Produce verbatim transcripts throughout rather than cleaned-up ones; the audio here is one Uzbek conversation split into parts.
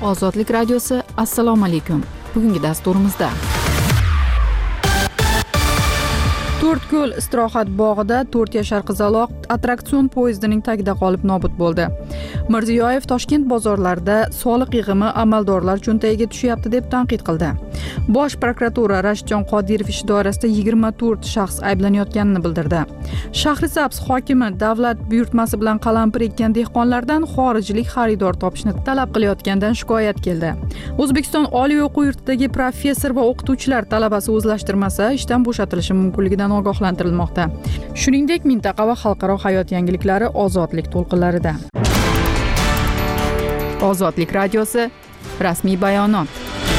Ozodlik radiosi, assalomu alaykum. Bugungi dasturimizda To'rtko'l istirohat bog'ida to'rt yashar qizaloq attraksion poyezdining tagida qolib nobud bo'ldi. Mirziyoyev Toshkent bozorlarida soliq yig'imi amaldorlar cho'ntagiga tushyapti deb tanqid qildi. Bosh prokuratura Rashidjon Qodirov ishi doirasida yigirma to'rt shaxs ayblanayotganini bildirdi. Shahrisabz hokimi davlat buyurtmasi bilan qalampir ekkan dehqonlardan xorijlik xaridor topishni talab qilayotgandan shikoyat keldi. O'zbekiston oliy o'quv yurtidagi professor va o'qituvchilar talabasi o'zlashtirmasa ishdan bo'shatilishi mumkinligidan ogohlantirilmoqda. Shuningdek, mintaqa va xalqaro hayot yangiliklari ozodlik to'lqinlarida. Ozodlik radiosi rasmiy bayonot.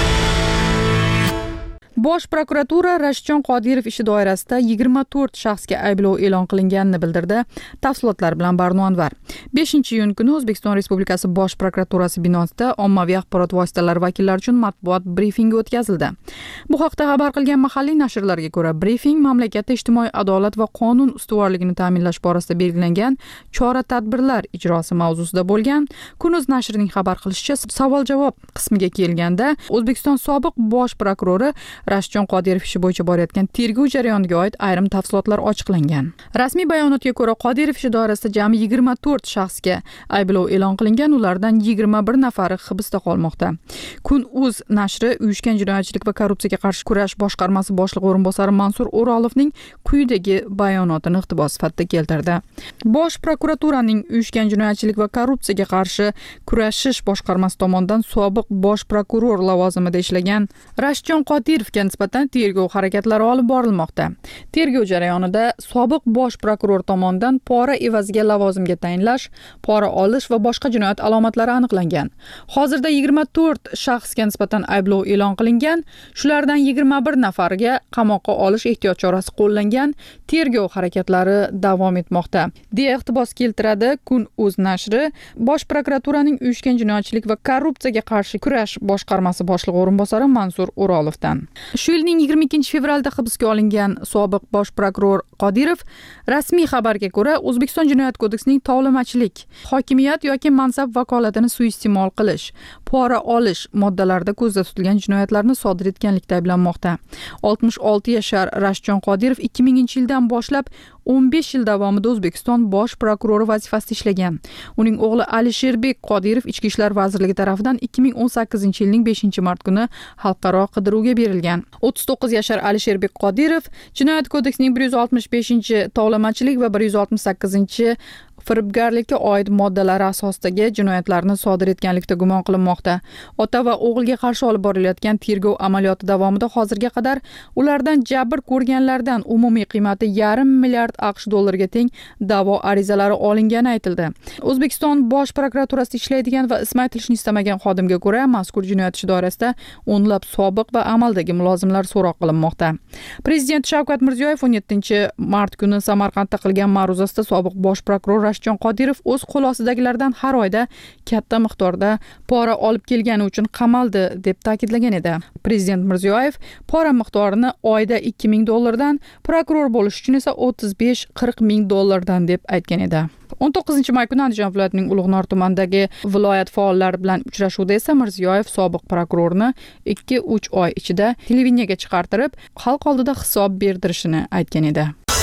Bosh prokuratura Rashidjon Qodirov ishi doirasida yigirma to'rt shaxsga ayblov e'lon qilinganini bildirdi. Tafsilotlar bilan Barno Anvar. beshinchi iyun kuni O'zbekiston Respublikasi Bosh prokuraturasi binosida ommaviy axborot vositalari vakillari uchun matbuot brifingi o'tkazildi. Bu haqda xabar qilgan mahalliy nashrlarga ko'ra, brifing mamlakatda ijtimoiy adolat va qonun ustuvorligini ta'minlash borasida belgilangan chora-tadbirlar ijrosi mavzusida bo'lgan. Kunuz nashrining xabar qilishicha, savol-javob qismiga kelganda O'zbekiston sobiq bosh prokurori Rashidjon Qodirov ishi bo'yicha borayotgan tergov jarayoniga oid ayrim tafsilotlar ochiqlangan. Rasmiy bayonotga ko'ra, Qodirov ishi doirasida jami yigirma to'rt shaxsga ayblov e'lon qilingan, ulardan yigirma bir nafari hibsda qolmoqda. Kun.uz nashri Uyushgan jinoyatchilik va korrupsiyaga qarshi kurash boshqarmasi boshlig'i o'rinbosari Mansur O'rolovning quyidagi bayonotini iqtibos sifatida keltirdi. Bosh prokuraturaning Uyushgan jinoyatchilik va korrupsiyaga qarshi kurashish boshqarmasi tomonidan sobiq bosh prokuror lavozimida ishlagan Rashidjon Qodirov nisbatan tergov harakatlari olib borilmoqda. Tergov jarayonida sobiq bosh prokuror tomonidan pora evaziga lavozimga tayinlash, pora olish va boshqa jinoyat alomatlari aniqlangan. Hozirda yigirma to'rt shaxsga nisbatan ayblov e'lon qilingan, shulardan yigirma bir nafariga qamoqqa olish ehtiyot chorasi qo'llangan. Tergov harakatlari davom etmoqda, deya iqtibos keltiradi Kun.uz nashri Bosh prokuraturaning Uyushgan jinoyatchilik va korrupsiyaga qarshi kurash boshqarmasi boshlig'i o'rinbosari Mansur O'rolovdan. Shu yilning yigirma ikkinchi fevralda hibsga olingan sobiq bosh prokuror Qodirov rasmiy xabarga ko'ra O'zbekiston Jinoyat kodeksining tovlamachilik, hokimiyat yoki mansab vakolatini suiiste'mol qilish, pora olish moddalarida ko'zda tutilgan jinoyatlarni sodir etganlikda ayblanmoqda. oltmish olti yashar Rashidjon Qodirov ikki minginchi yildan boshlab o'n besh yil davomida O'zbekiston bosh prokurori vazifasida ishlagan. Uning o'g'li Alisherbek Qodirov Ichki ishlar vazirligi tomonidan ikki ming o'n sakkizinchi yilning beshinchi mart kuni xalqaro qidiruvga berilgan. o'ttiz to'qqiz yashar Alisherbek Qodirov Jinoyat kodeksining bir yuz oltmish beshinchi tovlamachilik va bir yuz oltmish sakkizinchi firibgarlikka oid moddalari asosidagi jinoyatlarni sodir etganlikda gumon qilinmoqda. Ota va o'g'ilga qarshi olib borilayotgan tergov amaliyoti davomida hozirga qadar ulardan jabr ko'rganlardan umumiy qiymati yarim milliard AQSh dollariga teng da'vo arizalari olingani aytildi. O'zbekiston Bosh prokuraturasida ishlaydigan va ismi aytilishni istamagan xodimga ko'ra, mazkur jinoyat ishi doirasida o'nlab sobiq va amaldagi mulozimlar so'roq qilinmoqda. Prezident Shavkat Mirziyoyev o'n yettinchi mart kuni Samarqandda qilgan ma'ruzasida sobiq bosh prokuror Rashidjon Qodirov o'z qo'l ostidagilardan har oyda katta miqdorda pora olib kelgani uchun qamaldi deb ta'kidlagan edi. Prezident Mirziyoyev pora miqdorini oyda ikki ming dollardan, prokuror bo'lish uchun esa o'ttiz besh qirq ming dollardan deb aytgan edi. o'n to'qqizinchi may kuni Andijon viloyatining Ulug'nor tumanidagi viloyat faollari bilan uchrashuvda esa Mirziyoyev sobiq prokurorni ikki uch oy ichida televideniyaga chiqartirib, xalq oldida hisob berdirishini aytgan edi.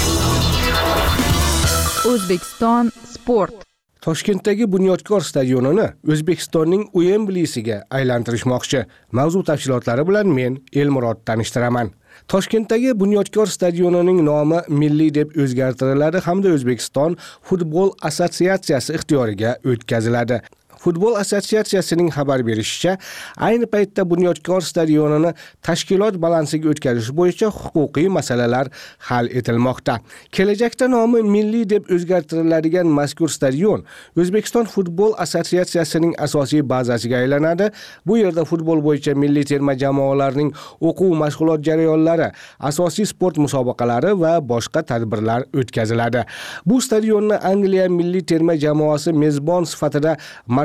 O'zbekiston sport. Toshkentdagi Bunyodkor stadionini O'zbekistonning Uemblisiga aylantirishmoqchi. Mavzu tafsilotlari bilan men Elmurod tanishtiraman. Toshkentdagi Bunyodkor stadionining nomi milliy deb o'zgartiriladi hamda O'zbekiston futbol assotsiatsiyasi ixtiyoriga o'tkaziladi. Futbol assotsiatsiyasining xabar berishicha, ayni paytda Bunyodkor stadionini tashkilot balansiga o'tkazish bo'yicha huquqiy masalalar hal etilmoqda. Kelajakda nomi milliy deb o'zgartiriladigan mazkur stadion O'zbekiston futbol assotsiatsiyasining asosiy bazasiga aylanadi. Bu yerda futbol bo'yicha milliy terma jamoalarning o'quv mashg'ulot jarayonlari, asosiy sport musobaqalari va boshqa tadbirlar o'tkaziladi. Bu stadionni Angliya milliy terma jamoasi mezbon sifatida March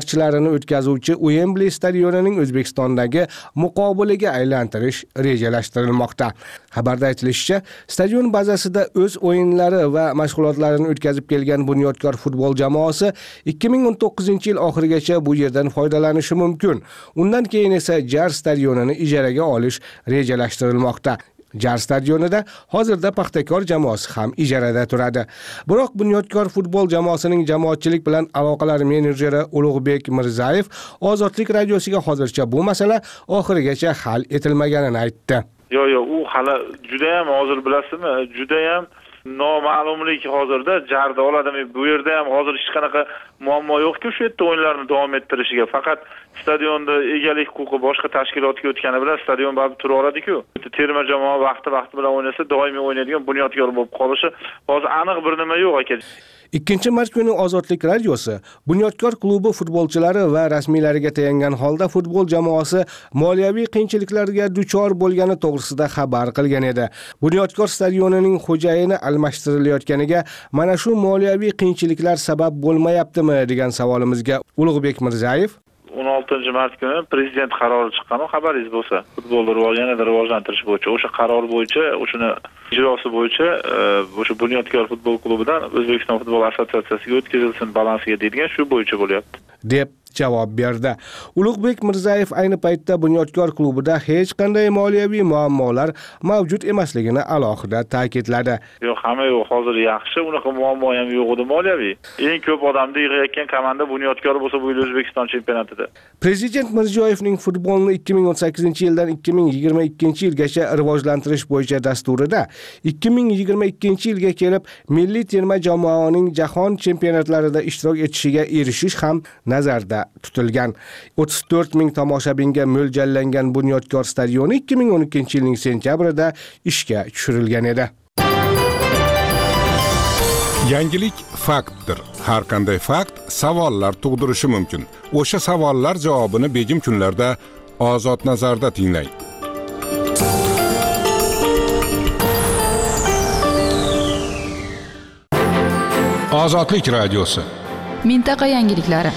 matchlarini o'tkazuvchi Wembley stadionining O'zbekistondagi muqobiliga aylantirish rejalashtirilmoqda. Xabarda aytilishicha, stadion bazasida o'z o'yinlari va mashg'ulotlarini o'tkazib kelgan Bunyodkor futbol jamoasi ikki ming o'n to'qqizinchi yil oxirigacha bu yerdan foydalanishi mumkin. Undan keyin esa Jar stadionini ijaraga olish rejalashtirilmoqda. Jar stadionida hozirda Paxtakor jamoasi ham ijarada turadi. Biroq Bunyodkor futbol jamoasining jamoatchilik bilan aloqalar menejeri Ulug'bek Mirzayev Ozodlik radiosiga hozircha bu masala oxirigacha hal etilmaganini aytdi. Yo'q, yo'q, u hali juda ham hozir bilasizmi, juda ham noma'lumlik hozirda Jarda oladimi? Bu yerda ham hozir hech qanaqa muammo yo'q-ku, shu yerda o'yinlarni davom ettirishiga. Faqat stadionda egalik huquqi boshqa tashkilotga o'tgani bilan stadion baribir tura oladi-ku. Terma jamoa vaqti-vaqti bilan o'ynasa, doimiy o'ynaydigan Bunyodkor bo'lib qolishi hozir aniq bir nima yo'q aka. Ikkinchi mart kuni Ozodlik radiosi Bunyodkor klubi futbolchilari va rasmiylariga tayangan holda futbol jamoasi moliyaviy qiyinchiliklarga duchor bo'lgani to'g'risida xabar qilgan edi. Bunyodkor stadionining xo'jayini almashtirilayotganiga mana shu moliyaviy qiyinchiliklar sabab bo'lmayaptimi degan savolimizga Ulug'bek Mirzayev o'n oltinchi mart kuni prezident qarori chiqqan, xabaringiz bo'lsa, futbolni rivojlantirishda rivojlantirish bo'yicha o'sha qaror bo'yicha, o'shuni ijrosi bo'yicha o'sha Bunyodkor futbol klubidan O'zbekiston futbol assotsiatsiyasiga o'tkazilsin balansiga deydigan shu bo'yicha bo'lyapti deb javob berdi. Ulug'bek Mirzayev ayni paytda Bunyodkor klubida hech qanday moliyaviy muammolar mavjud emasligini alohida ta'kidladi. Yo'q, hamma yo'q, hozir yaxshi, unaqa muammo ham yo'q edi moliyaviy. Eng ko'p odamni yig'ayotgan komanda Bunyodkor bo'lsa, bu yil O'zbekiston chempionatida. Prezident Mirziyoyevning futbolni ikki ming o'n sakkizinchi yildan ikki ming yigirma ikkinchi yilgacha rivojlantirish bo'yicha dasturida ikki ming yigirma ikkinchi yilga kelib milliy terma jamoaning jahon chempionatlarida ishtirok etishiga erishish ham nazarda tutilgan. o'ttiz to'rt ming tomoshabinga mo'ljallangan Bunyodkor stadioni ikki ming o'n ikkinchi yilning sentyabrida ishga tushirilgan edi. Yangilik faktdir. Har qanday fakt savollar tug'dirishi mumkin. O'sha savollar javobini begim kunlarda Ozod nazarda tinglang. Ozodlik radiosi. Mintaqa yangiliklari.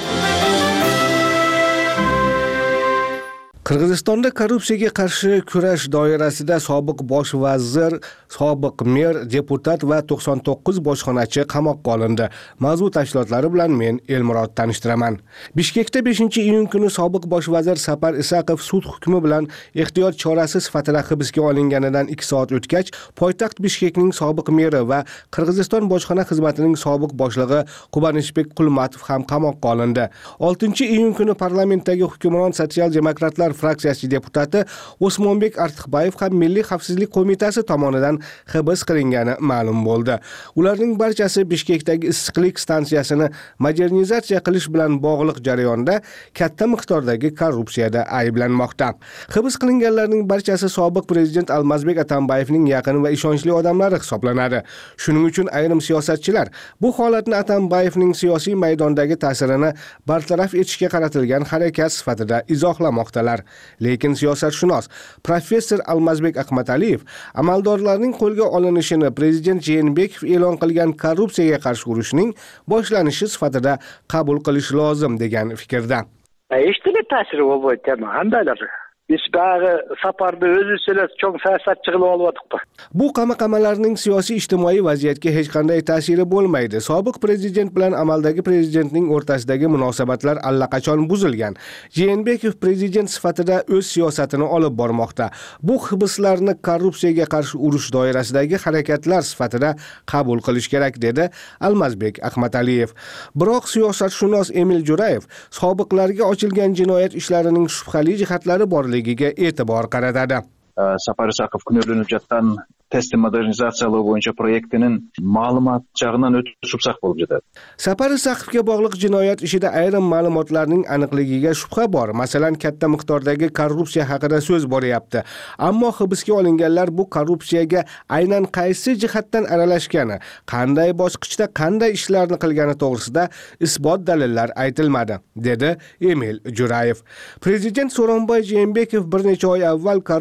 Qirg'izistonda korrupsiyaga qarshi kurash doirasida sobiq bosh vazir, sobiq mer, deputat va to'qson to'qqiz bojxonachi qamoqqa olindi. Mavzu tafsilotlari bilan men Elmurod tanishtiraman. Bishkekda beshinchi iyun kuni sobiq bosh vazir Sapar Isaqov sud hukmi bilan ehtiyot chorasi sifatida hibsga olinganidan ikki soat o'tgach, poytaxt Bishkekning sobiq meri va Qirg'iziston bojxona xizmatining sobiq boshlig'i Qubanishbek Qulmatov ham qamoqqa olindi. oltinchi iyun kuni parlamentdagi hukmron sotsial-demokratlar fraksiyasi deputati Osmonbek Artiqbayev ham Milliy xavfsizlik qo'mitasi tomonidan hibs qilingani ma'lum bo'ldi. Ularning barchasi Bishkekdagi issiqlik stansiyasini modernizatsiya qilish bilan bog'liq jarayonda katta miqdordagi korrupsiyada ayblanmoqda. Hibs qilinganlarning barchasi sobiq prezident Almazbek Atambayevning yaqin va ishonchli odamlari hisoblanadi. Shuning uchun ayrim siyosatchilar bu holatni Atambayevning siyosiy maydondagi ta'sirini bartaraf etishga qaratilgan harakat sifatida izohlamoqdalar. Lekin siyosatshunos professor Almazbek Ahmadaliyev amaldorlarning qo'lga olinishini prezident Jeenbekov e'lon qilgan korrupsiyaga qarshi urushning boshlanishi sifatida qabul qilish lozim degan fikrda. Eshitili ta'siri bo'lmaydi, qandaydir. Biz bağı Saparda özü söylez çok siyosatchi qilib olyapti. Bu qamaqamalarning siyosiy ijtimoiy vaziyatga hech qanday ta'siri bo'lmaydi. Sobiq prezident bilan amaldagi prezidentning o'rtasidagi munosabatlar allaqachon buzilgan. Jeenbekov prezident sifatida o'z siyosatini olib bormoqda. Bu hibslarni korrupsiyaga qarshi urush doirasidagi harakatlar sifatida qabul qilish kerak dedi Almazbek Ahmadaliyev. Biroq siyosatshunos Emil Jurayev sobiqlarga ochilgan jinoyat ishlarining shubhali jihatlari borligiga e'tibor qaratadi. Sapar Isaqov күнөөлөнүп жаткан тестти модернизациялоо боюнча проектинин маалымат жагынан өтө супсак болуп жатат. Sapar Isaqovga bog'liq jinoyat ishida ayrim ma'lumotlarning aniqligiga shubha bor. Masalan, katta miqdordagi korrupsiya haqida so'z boryapti. Ammo hibsga olinganlar bu korrupsiyaga aynan qaysi jihatdan aralashgani, qanday bosqichda qanday ishlarni qilgani to'g'risida isbot dalillar aytilmadi, dedi Emil Jurayev. Prezident So'ronboy Jeenbekov bir necha oy avval korrupsiyaga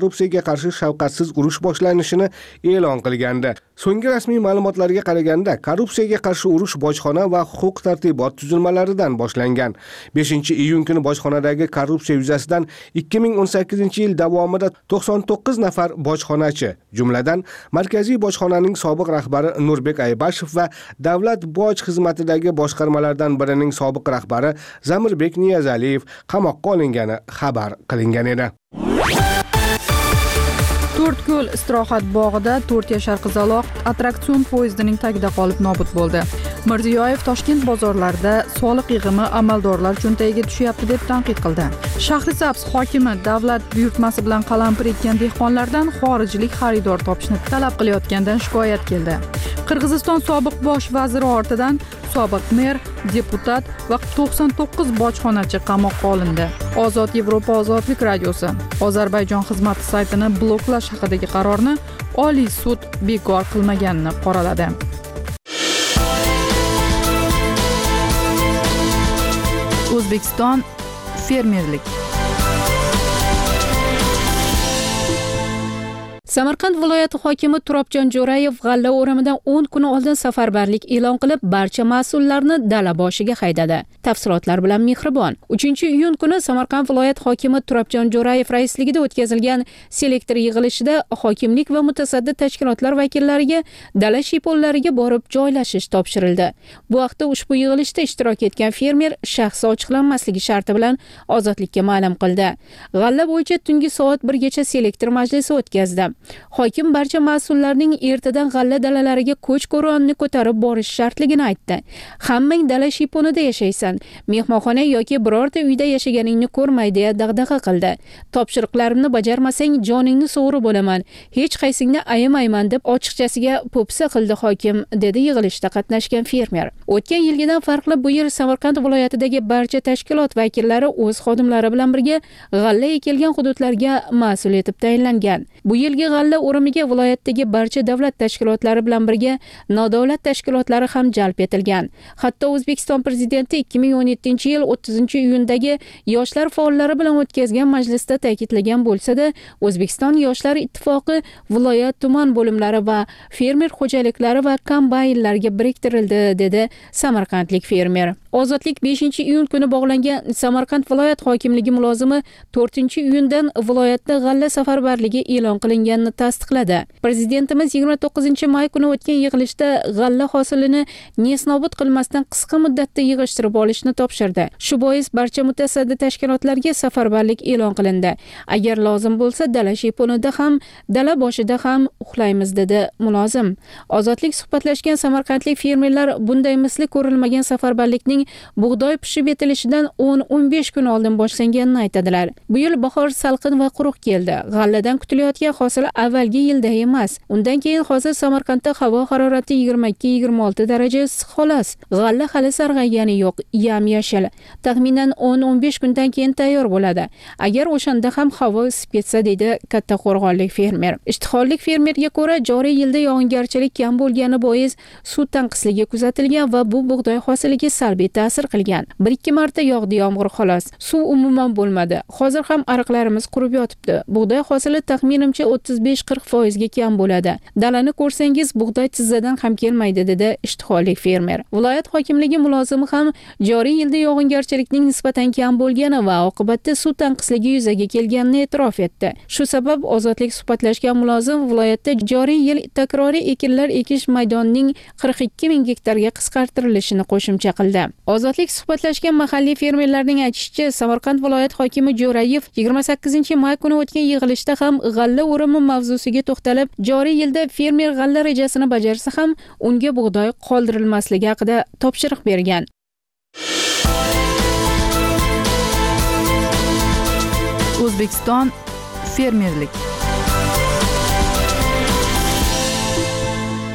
korrupsiyaga qarshi shafqatsiz urush boshlanishini e'lon qilgandi. So'nggi rasmiy ma'lumotlarga qaraganda, korrupsiyaga qarshi urush bojxona va huquq tartibot tuzilmalaridan boshlangan. beshinchi iyun kuni bojxonadagi korrupsiya yuzasidan ikki ming o'n sakkizinchi yil davomida to'qson to'qqiz nafar bojxonachi, jumladan Markaziy bojxonaning sobiq rahbari Nurbek Aybashev va Davlat boj xizmatidagi boshqarmalardan birining sobiq rahbari Zamirbek Niyazaliyev qamoqqa olingani xabar qilingan edi. To'rtko'l istirohat bog'ida to'rt yashar qizaloq attraksion poyezdining tagida qolib nobud bo'ldi. Mirziyoyev Toshkent bozorlarida soliq yig'imi amaldorlar cho'ntagiga tushyapti deb tanqid qildi. Shahrisabz hokimi davlat buyurtmasi bilan qalampir ekkan dehqonlardan xorijlik xaridor topishni talab qilayotgandan shikoyat keldi. Qirg'iziston sobiq bosh vaziri ortidan sobiq mer, deputat va to'qson to'qqiz bojxonachi qamoqqa olindi. Ozod Yevropa ozodlik radiosi Ozarbayjon xizmati saytini bloklash haqidagi qarorni Oliy sud bekor qilmaganini qoraladi. O'zbekiston fermerlik. Samarqand viloyati hokimi Turobjon Jo'rayev g'alla o'rimidan o'n kun oldin safarbarlik e'lon qilib, barcha mas'ullarni dala boshiga haydadi. Tafsilotlar bilan Mehribon. uchinchi iyun kuni Samarqand viloyat hokimi Turobjon Jo'rayev raisligida o'tkazilgan selektor yig'ilishida hokimlik va mutasaddi tashkilotlar vakillariga dala shiyponlariga borib joylashish topshirildi. Bu vaqtda ushbu yig'ilishda ishtirok etgan fermer shaxsi ochiqlanmasligi sharti bilan ozodlikka ma'lum qildi. G'alla bo'yicha tungi soat birgacha selektor majlisi o'tkazdi. Hokim barcha mas'ullarning ertadan g'alla dalalariga ko'ch ko'ronni ko'tarib borish shartligini aytdi. Hammang dala shiyponida yashaysan, mehmonxona yoki birorta uyda yashaganingni ko'rmay deya dag'dag'a qildi. Topshiriqlarimni bajarmasang joningni sug'urib bo'laman, hech qaysingni ayamayman deb ochiqchasiga po'pisa qildi hokim, dedi yig'ilishda qatnashgan fermer. O'tgan yilgidan farqli bu yil Samarqand viloyatidagi barcha tashkilot vakillari o'z xodimlari bilan birga g'alla ekilgan hududlarga mas'ul etib tayinlangan. Bu yilgi g'alla o'rimiga viloyatdagi barcha davlat tashkilotlari bilan birga nodavlat tashkilotlari ham jalb etilgan. Hatto O'zbekiston prezidenti ikki ming o'n yettinchi yil o'ttizinchi iyundagi yoshlar faollari bilan o'tkazgan majlisda ta'kidlagan bo'lsa-da, O'zbekiston yoshlar ittifoqi viloyat tuman bo'limlari va fermer xo'jaliklari va kombaynlarga biriktirildi, dedi samarqandlik fermer. Ozodlik beshinchi iyun kuni bog'langan Samarqand viloyat hokimligi mulozimi to'rtinchi iyundan viloyatda g'alla safarbarligi e'lon qilinganini tasdiqladi. Prezidentimiz yigirma to'qqizinchi may kuni o'tgan yig'ilishda g'alla hosilini nesnobud qilmasdan qisqa muddatda yig'ishtirib olishni topshirdi. Shu bois barcha mutasaddi tashkilotlarga safarbarlik e'lon qilindi. Agar lozim bo'lsa, dala shiyponida ham, dala boshida ham uxlaymiz, dedi mulozim. Ozodlik suhbatlashgan samarqandlik fermerlar bunday misli ko'rilmagan safarbarlikning bug'doy pishib yetilishidan o'n o'n besh kun oldin boshlanganini aytadilar. Bu yil bahor salqin va quruq keldi. G'alladan kutilayotgan hosil avvalgi yilda emas. Undan keyin hozir Samarqandda havo harorati yigirma ikki yigirma olti daraja issiq xolos. G'alla hali sarg'aygani yo'q, yam-yashil. Taxminan o'n o'n besh kundan keyin tayyor bo'ladi. Agar o'shanda ham havo isib ketsa, deydi katta qo'rg'onlik fermer. Ishtihollik fermerga ko'ra, joriy yilda yog'ingarchilik kam bo'lgani bois suv tanqisligi kuzatilgan va bu bug'doy hosiliga salbiy ta'sir qilgan. bir ikki marta yog'di yomg'ir xolos. Suv umuman bo'lmadi. Hozir ham ariqlarimiz qurib yotibdi. Bug'doy hosili taxminimcha o'ttiz besh qirq foiz ga kam bo'ladi. Dalani ko'rsangiz bug'doy tizzadan ham kelmaydi, dedi ishtihollik fermer. Viloyat hokimligi mulozimi ham joriy yilda yog'ingarchilikning nisbatan kam bo'lgani va oqibatda suv tanqisligi yuzaga kelganini e'tirof etdi. Shu sabab ozodlik suhbatlashgan mulozim viloyatda joriy yil takroriy ekinlar ekish maydonining qirq ikki ming gektarga qisqartirilishini qo'shimcha qildi. Ozodlik suhbatlashgan mahalliy fermerlarning aytishicha, Samarqand viloyat hokimi Jo'rayev yigirma sakkizinchi may kuni o'tgan yig'ilishda ham g'alla o'rimi mavzusiga to'xtalib, joriy yilda fermer g'alla rejasini bajarsa ham unga bug'doy qoldirilmasligi haqida topshiriq bergan. O'zbekiston fermerlik.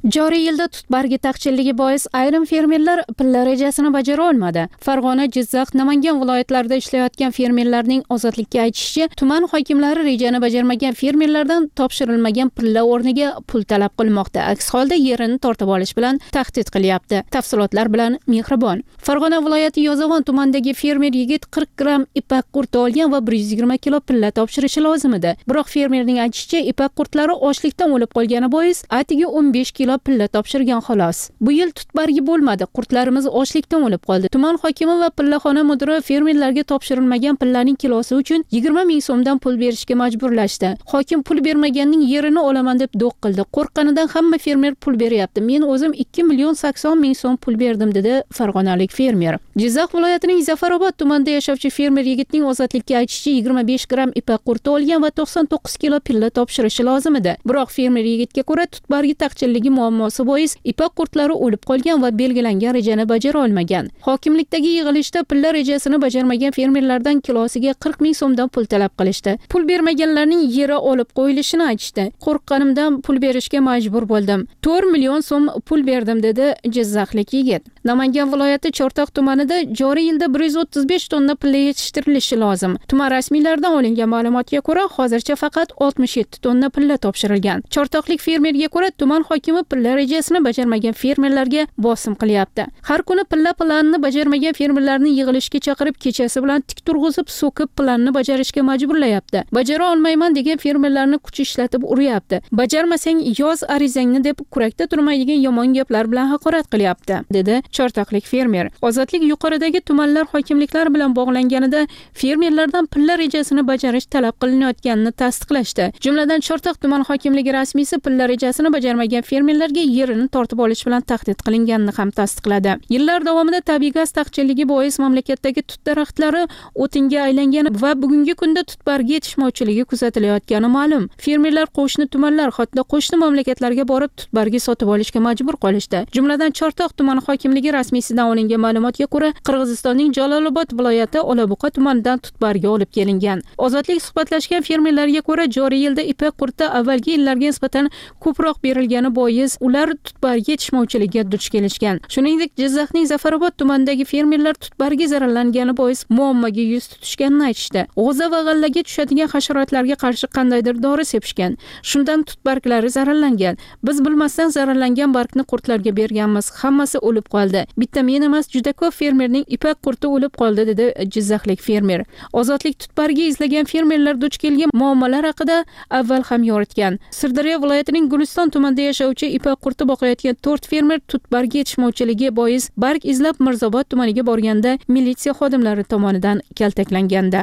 Joriy yilda tut bargi taqchilligi bois ayrim fermerlar pilla rejasini bajara olmadi. Farg'ona, Jizzax, Namangan viloyatlarida ishlayotgan fermerlarning Ozodlikka aytishicha, tuman hokimlari rejani bajarmagan fermerlardan topshirilmagan pilla o'rniga pul talab qilmoqda. Aks holda yerini tortib olish bilan tahdid qilyapti. Tafsilotlar bilan Mehribon. Farg'ona viloyati Yozyovon tumanidagi fermer yigit qirq gramm ipak qurti olgan va bir yuz yigirma kilo pilla topshirishi lozim edi. Biroq fermerning aytishicha, ipak qurtlari ochlikdan o'lib qolgani bois atigi o'n besh kilo pilla topshirgan xolos. Bu yil tut bargi bo'lmadi. Qurtlarimiz ochlikdan o'lib qoldi. Tuman hokimi va pillaxona mudiri fermerlarga topshirilmagan pillaning kilosi uchun yigirma ming so'mdan pul berishga majburlashdi. Hokim pul bermaganning yerini olaman deb do'q qildi. Qo'rqqanidan hamma fermer pul beryapti. Men o'zim ikki million sakson ming so'm pul berdim, dedi farg'onalik fermer. Jizzax viloyatining Zafarobod tumanida yashovchi fermer yigitning Ozodlikka aytishicha, yigirma besh gramm ipak qurti olgan va to'qson to'qqiz kilo pilla topshirishi lozim edi. Biroq fermer yigitga ko'ra tut bargi taqchilligi muammosi bois ipak qurtlari o'lib qolgan va belgilangan rejani bajara olmagan. Hokimlikdagi yig'ilishda pilla rejasini bajarmagan fermerlardan kilosiga qirq ming so'mdan pul talab qilishdi. Pul bermaganlarning yeri olib qo'yilishini aytishdi. Qo'rqqanimdan pul berishga majbur bo'ldim. to'rt million so'm pul berdim, dedi Jizzaxlik yigit. Namangan viloyati Chortoq tumanida joriy yilda bir yuz o'ttiz besh tonna pilla yetishtirilishi lozim. Tuman rasmiylaridan olingan ma'lumotga ko'ra, hozircha faqat oltmish yetti tonna pilla topshirilgan. Chortoqlik fermerga ko'ra, tuman hokimi pilla rejasini bajarmagan fermerlarga bosim qilyapti. Har kuni pilla planini bajarmagan fermerlarni yig'ilishga chaqirib, kechasi bilan tik turg'izib, so'kib planni bajarishga majburlayapti. Bajara olmayman degan fermerlarni kuch ishlatib uryapti. Bajarmasang yoz arizangni deb kurakda turmaydigan yomon gaplar bilan haqorat qilyapti, dedi Chortoqlik fermer. Ozodlik yuqoridagi tumanlar hokimliklar bilan bog'langanida fermerlardan pilla rejasini bajarish talab qilinayotganini tasdiqlashdi. Jumladan Chortoq tuman hokimligi rasmiysi pilla rejasini bajarmagan fermerlarga yerini tortib olish bilan tahdid qilinganini ham tasdiqladi. Yillar davomida tabiiy gaz taqchilligi bois mamlakatdagi tut daraxtlari o'tinga aylangan va bugungi kunda tut bargi yetishmovchiligi kuzatilayotgani ma'lum. Fermerlar qo'shni tumanlar, hatto qo'shni mamlakatlarga borib tut bargi sotib olishga majbur qolishdi. Jumladan Chortoq tuman hokimligi rasmiysidan olingan ma'lumotga ko'ra, Qirg'izistonning Jalolobod viloyati Olabuqa tumanidan tut bargi olib kelingan. Ozodlik suhbatlashgan fermerlarga ko'ra, joriy yilda ipak qurti avvalgi yillarga nisbatan ko'proq berilgani bois ular tut bargi yetishmovchiligiga duch kelishgan. Shuningdek, Jizzaxning Zafarobod tumanidagi fermerlar tut bargi zararlangani bois muammoga yuz tutishganini aytishdi. G'o'za va g'allaga tushadigan hasharotlarga qarshi qandaydir dori sepishgan. Shundan tut barglari zararlangan. Biz bilmasdan zararlangan bargni qurtlarga berganmiz. Hammasi o'lib qoldi. Bitta men emas, juda ko'p fermerning ipak qurti o'lib qoldi, dedi Jizzaxlik fermer. Ozodlik tut bargi izlagan fermerlar duch kelgan muammolar haqida avval ham yoritgan. Sirdaryo viloyatining Guliston tumanida yashovchi ipak qurti boqayotgan to'rt fermer tut bargi yetishmovchiligi bois barg izlab Mirzobod tumaniga borganda militsiya xodimlari tomonidan kaltaklanganda.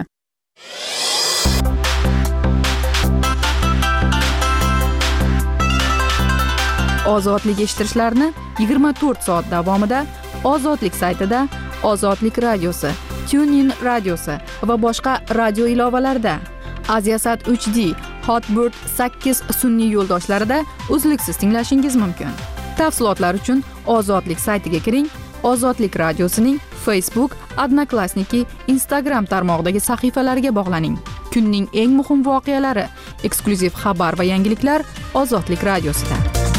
Ozodlik eshittirishlarni yigirma to'rt soat davomida Ozodlik saytida, Ozodlik radiosi, TuneIn radiosi va boshqa radio ilovalarida, Aziasat uch D, Hotbird sakkiz sun'iy yo'ldoshlarida uzluksiz tinglashingiz mumkin. Tafsilotlar uchun Ozodlik saytiga kiring. Ozodlik radiosining Facebook, Odnoklassniki, Instagram tarmog'idagi sahifalariga bog'laning. Kunning eng muhim voqealari, eksklyuziv xabar va yangiliklar Ozodlik radiosida.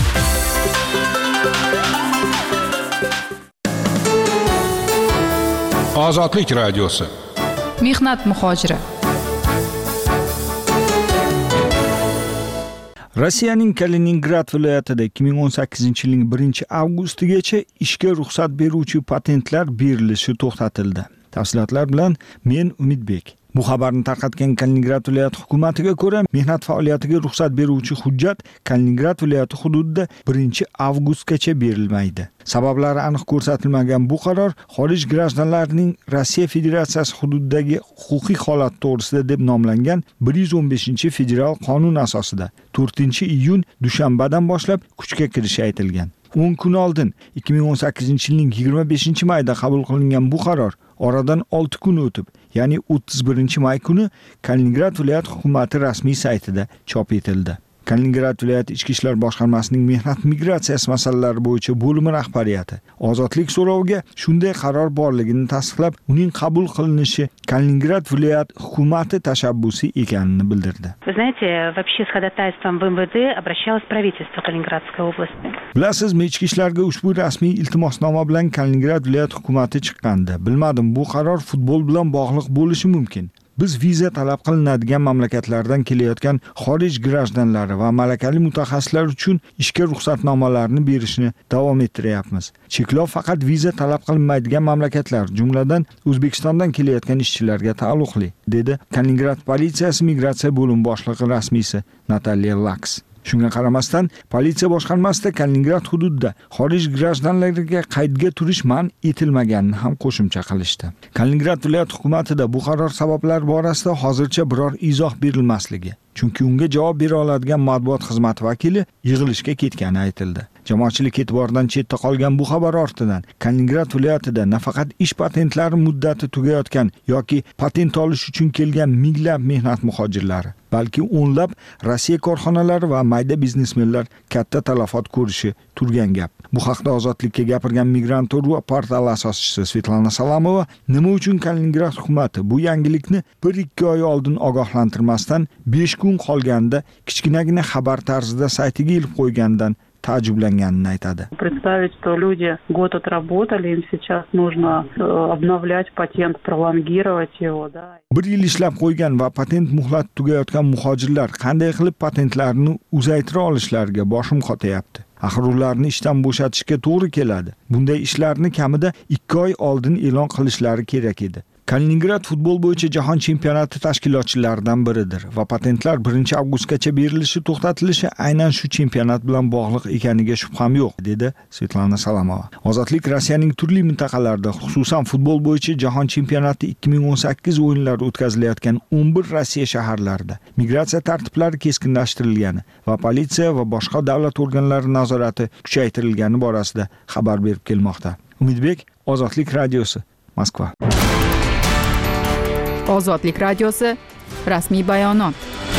Ozodlik radiosi. Mehnat muhojiri. Rossiyaning Kaliningrad viloyatida ikki ming o'n sakkizinchi yilning birinchi avgustigacha ishga ruxsat beruvchi patentlar berilishi to'xtatildi. Tafsilotlar bilan men Umidbek. Bu xabarni tarqatgan Kaliningrad viloyati hukumatiga ko'ra, mehnat faoliyatiga ruxsat beruvchi hujjat Kaliningrad viloyati hududida birinchi avgustgacha berilmaydi. Sabablari aniq ko'rsatilmagan bu qaror xorij grajdanlarining Rossiya Federatsiyasi hududidagi huquqiy holat to'g'risida deb nomlangan bir yuz o'n beshinchi federal qonun asosida to'rtinchi iyun dushanbadan boshlab kuchga kirishi aytilgan. o'n kun oldin ikki ming o'n sakkizinchi yilning yigirma beshinchi mayda qabul qilingan bu qaror oradan olti kun o'tib, ya'ni o'ttiz birinchi may kuni Kaliningrad viloyat hukumati rasmiy saytida chop etildi. Kaliningrad viloyati ichki ishlar boshqarmasining mehnat migratsiyasi masalalari bo'yicha bo'limi rahbariyati ozodlik so'roviga shunday qaror borligini tasdiqlab, uning qabul qilinishi Kaliningrad viloyat hukumati tashabbusi ekanini bildirdi. Вы знаете, вообще с ходатайством в эм вэ дэ обращалось правительство Калининградской области. Bilasizmi, ichki ishlarga ushbu rasmiy iltimosnoma bilan Kaliningrad viloyat hukumati chiqqandi. Bilmadim, bu qaror futbol bilan bog'liq bo'lishi mumkin. Biz viza talab qilinadigan mamlakatlardan kelayotgan xorij grajdanlari va malakali mutaxassislar uchun ishga ruxsatnomalarni berishni davom ettiryapmiz. Cheklov faqat viza talab qilinmaydigan mamlakatlar, jumladan O'zbekistondan kelayotgan ishchilarga taalluqli, dedi Kaliningrad politsiyasi migratsiya bo'limi boshlig'i rasmiysi Nataliya Laks. Shunga qaramasdan, politsiya boshqarmasida Kaliningrad hududida xorij grajdanlariga qaydga turish man etilmaganini ham qo'shimcha qilishdi. Kaliningrad viloyat hukumatida bu qaror sabablari borasida hozircha biror izoh berilmasligi, chunki unga javob bera oladigan matbuot xizmati vakili yig'ilishga ketgani aytildi. Jamoatchilik e'tiboridan chetda qolgan bu xabar ortidan Kaliningrad viloyatida nafaqat ish patentlari muddati tugayotgan yoki patent olish uchun kelgan minglab mehnat muhojirlari, balki o'nlab Rossiya korxonalari va mayda biznesmenlar katta talafot ko'rishi turgan gap. Bu haqda Ozodlikka gapirgan Migrant.ru portali asoschisi Svetlana Salamova nima uchun Kaliningrad hukumati bu yangilikni bir ikki oy oldin ogohlantirmasdan besh kun qolganda kichkinagina xabar tarzida saytiga ilib qo'ygandan ta'jublanganini aytadi. Представить, что люди год отработали, им сейчас нужно обновлять патент, пролонгировать его, да. Bir yil ishlab qo'ygan va patent muhlati tugayotgan muhojirlar qanday qilib patentlarini uzaytira olishlariga boshim qotayapti. Axir ularni ishdan bo'shatishga to'g'ri keladi. Bunday ishlarni kamida ikki oy oldin e'lon qilishlari kerak edi. Kaliningrad futbol bo'yicha jahon chempionati tashkilotchilaridan biridir va patentlar birinchi avgustgacha berilishi to'xtatilishi aynan shu chempionat bilan bog'liq ekaniga shubham yo'q, dedi Svetlana Salamova. Ozodlik Rossiyaning turli mintaqalarida, xususan futbol bo'yicha jahon chempionati ikki ming o'n sakkiz o'yinlari o'tkazilayotgan o'n bir Rossiya shaharlarida migratsiya tartiblari keskinlashtirilgani va politsiya va boshqa davlat organlari nazorati kuchaytirilgani borasida xabar berib kelmoqda. Umidbek, Ozodlik radiosi, Moskva. Ozodlik radiosi rasmiy bayonot.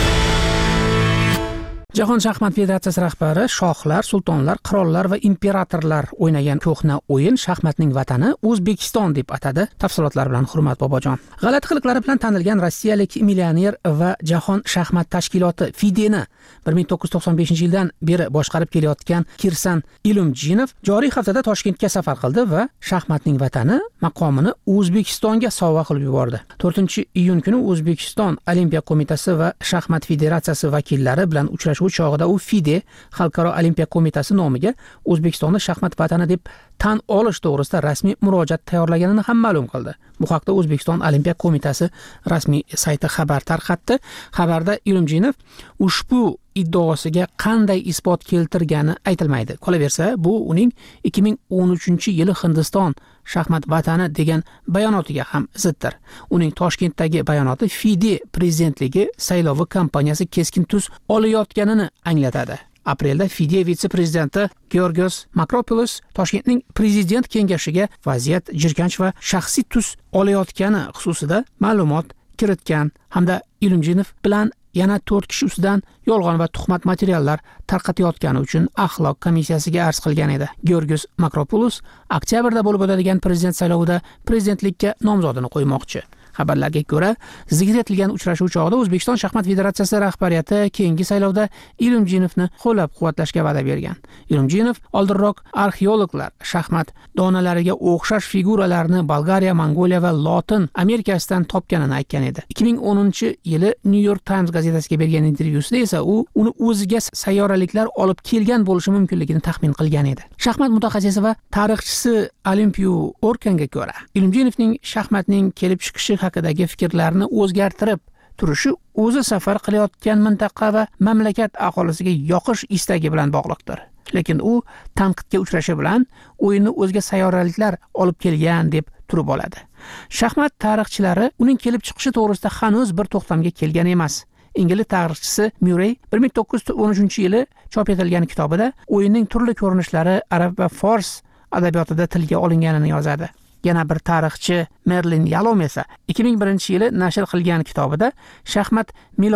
Jahon shaxmat federatsiyasi rahbari shohlar, sultonlar, qirollar va imperatorlar o'ynagan ko'hna o'yin shaxmatning vatani O'zbekiston deb atadi. Tafsilotlar bilan Hurmat Bobojon. G'alati qiliqlari bilan tanilgan rossiyalik millioner va jahon shaxmat tashkiloti FIDEni bir ming to'qqiz yuz to'qson beshinchi yildan beri boshqarib kelayotgan Kirsan Ilumjinov joriy haftada Toshkentga safar qildi va shaxmatning vatani maqomini O'zbekistonga sovg'a qilib yubordi. to'rtinchi iyun kuni O'zbekiston Olimpiya qo'mitasi va shaxmat federatsiyasi vakillari bilan uchrashuv chog'ida u FIDE Xalqaro Olimpiya qo'mitasi nomiga O'zbekistonni shaxmat vatani deb tan olish to'g'risida rasmiy murojaat tayyorlaganini ham ma'lum qildi. Bu haqda O'zbekiston Olimpiya qo'mitasi rasmiy sayti xabar tarqatdi. Xabarda Ilumjinov ushbu iddaosiga qanday isbot keltirgani aytilmaydi. Qolaversa, bu uning ikki ming o'n uchinchi yili Hindiston shaxmat vatani degan bayonotiga ham ziddir. Uning Toshkentdagi bayonoti FIDE prezidentligi saylovi kampaniyasi keskin tus olayotganini anglatadi. Aprelda FIDE vitse-prezidenti Georgios Makropoulos Toshkentning prezident kengashiga vaziyat jirkanch va shaxsiy tus olayotgani xususida ma'lumot kiritgan hamda Ilumjinov bilan yana to'rt kishi ustidan yolg'on va tuhmat materiallar tarqatayotgani uchun axloq komissiyasiga arz qilgan edi. Georgios Makropoulos oktyabrda bo'lib o'tadigan prezident saylovida prezidentlikka nomzodini qo'ymoqchi. Xabarlarga ko'ra, zikr etilgan uchrashuv chog'ida O'zbekiston shaxmat federatsiyasi rahbariyati keyingi saylovda Ilumjinovni qo'llab-quvvatlashga va'da bergan. Ilumjinov oldinroq arxeologlar shaxmat donalariga o'xshash figuralarni Bolgariya, Mongoliya va Lotin Amerikasidan topganini aytgan edi. ikki ming o'ninchi yili New York Times gazetasiga bergan intervyusida esa u uni o'ziga sayyoraliklar olib kelgan bo'lishi mumkinligini taxmin qilgan edi. Shaxmat mutaxassisi va tarixchisi Olimpiya Orkanga ko'ra, Ilumjinovning shaxmatning kelib chiqishi haqidagi fikrlarni o'zgartirib turishi o'zi safar qilayotgan mintaqa va mamlakat aholisiga yoqish istagi bilan bog'liqdir. Lekin u tanqidga uchrashi bilan o'yinni o'zga sayyoraliklar olib kelgan deb turib oladi. Shaxmat tarixchilari uning kelib chiqishi to'g'risida hanuz bir to'xtamga kelgan emas. Ingliz tarixchisi Murray bir ming to'qqiz yuz o'n uchinchi yili chop etilgan kitobida o'yinning turli ko'rinishlari arab va fors adabiyotida tilga olinganini yozadi. Yana bir tarixchi Merlin Yalom esa ikki ming birinchi yili nashr qilgan kitobida shaxmat milodiy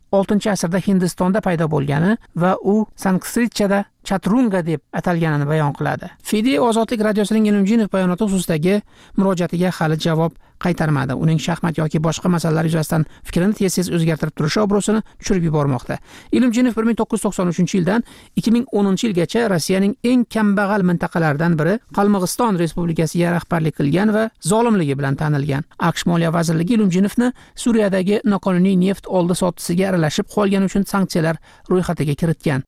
oltinchi asrda Hindistonda paydo bo'lgani va u sanskritchada chaturunga deb atalganini bayon qiladi. Fide Ozodlik radiosining Ilmjinov bayonoti xususidagi murojaatiga hali javob qaytarmadi. Uning shaxmat yoki boshqa masalalar yuzasidan fikrini tez-tez o'zgartirib turishi obro'sini tushirib yubormoqda. Ilmjinov bir ming to'qqiz yuz to'qson uchinchi yildan ikki ming o'ninchi yilgacha Rossiyaning eng kambag'al mintaqalaridan biri Qalmog'iston Respublikasiga rahbarlik qilgan va zolimligi bilan tanilgan. AQSh Moliya vazirligi Ilmjinovni Suriyadagi noqonuniy neft oldi-sotdisiga aralashib qolgani uchun sanksiyalar ro'yxatiga kiritgan.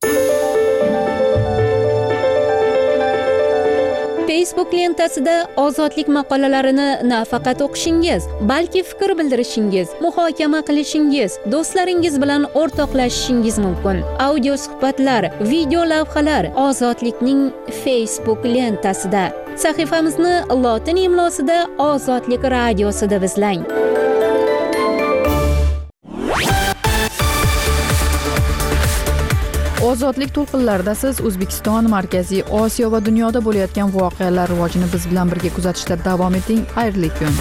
Facebook lentasida ozodlik maqolalarini nafaqat o'qishingiz, balki fikr bildirishingiz, muhokama qilishingiz, do'stlaringiz bilan o'rtoqlashishingiz mumkin. Audio suhbatlar, video lavhalar Ozodlikning Facebook lentasida. Sahifamizni lotin imlosida Ozodlik radiosi deb izlang. Ozodlik to'lqinlarida siz O'zbekiston, Markaziy Osiyo va dunyoda bo'layotgan voqealar rivojini biz bilan birga kuzatishda davom eting. Xayrli kun.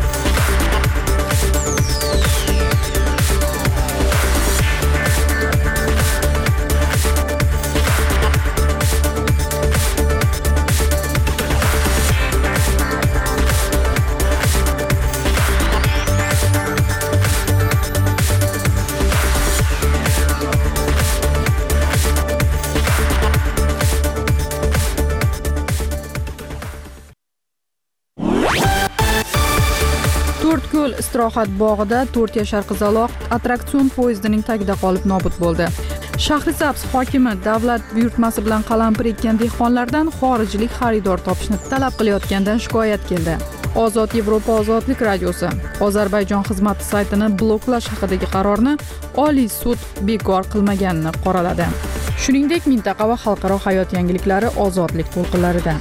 To'rtko'l istirohat bog'ida to'rt yashar qizaloq attraksion poyezdining tagida qolib nobud bo'ldi. Shahrisabz hokimi davlat buyurtmasi bilan qalampir ekkan dehqonlardan xorijlik xaridor topishni talab qilayotgandan shikoyat keldi. Ozod Yevropa Ozodlik radiosi Ozarbayjon xizmati saytini bloklash haqidagi qarorni Oliy sud bekor qilmaganini qoraladi. Shuningdek, mintaqa va xalqaro hayot yangiliklari ozodlik to'lqinlarida.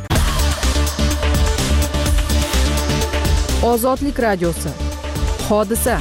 Ozodlik radiosi. Hodisa.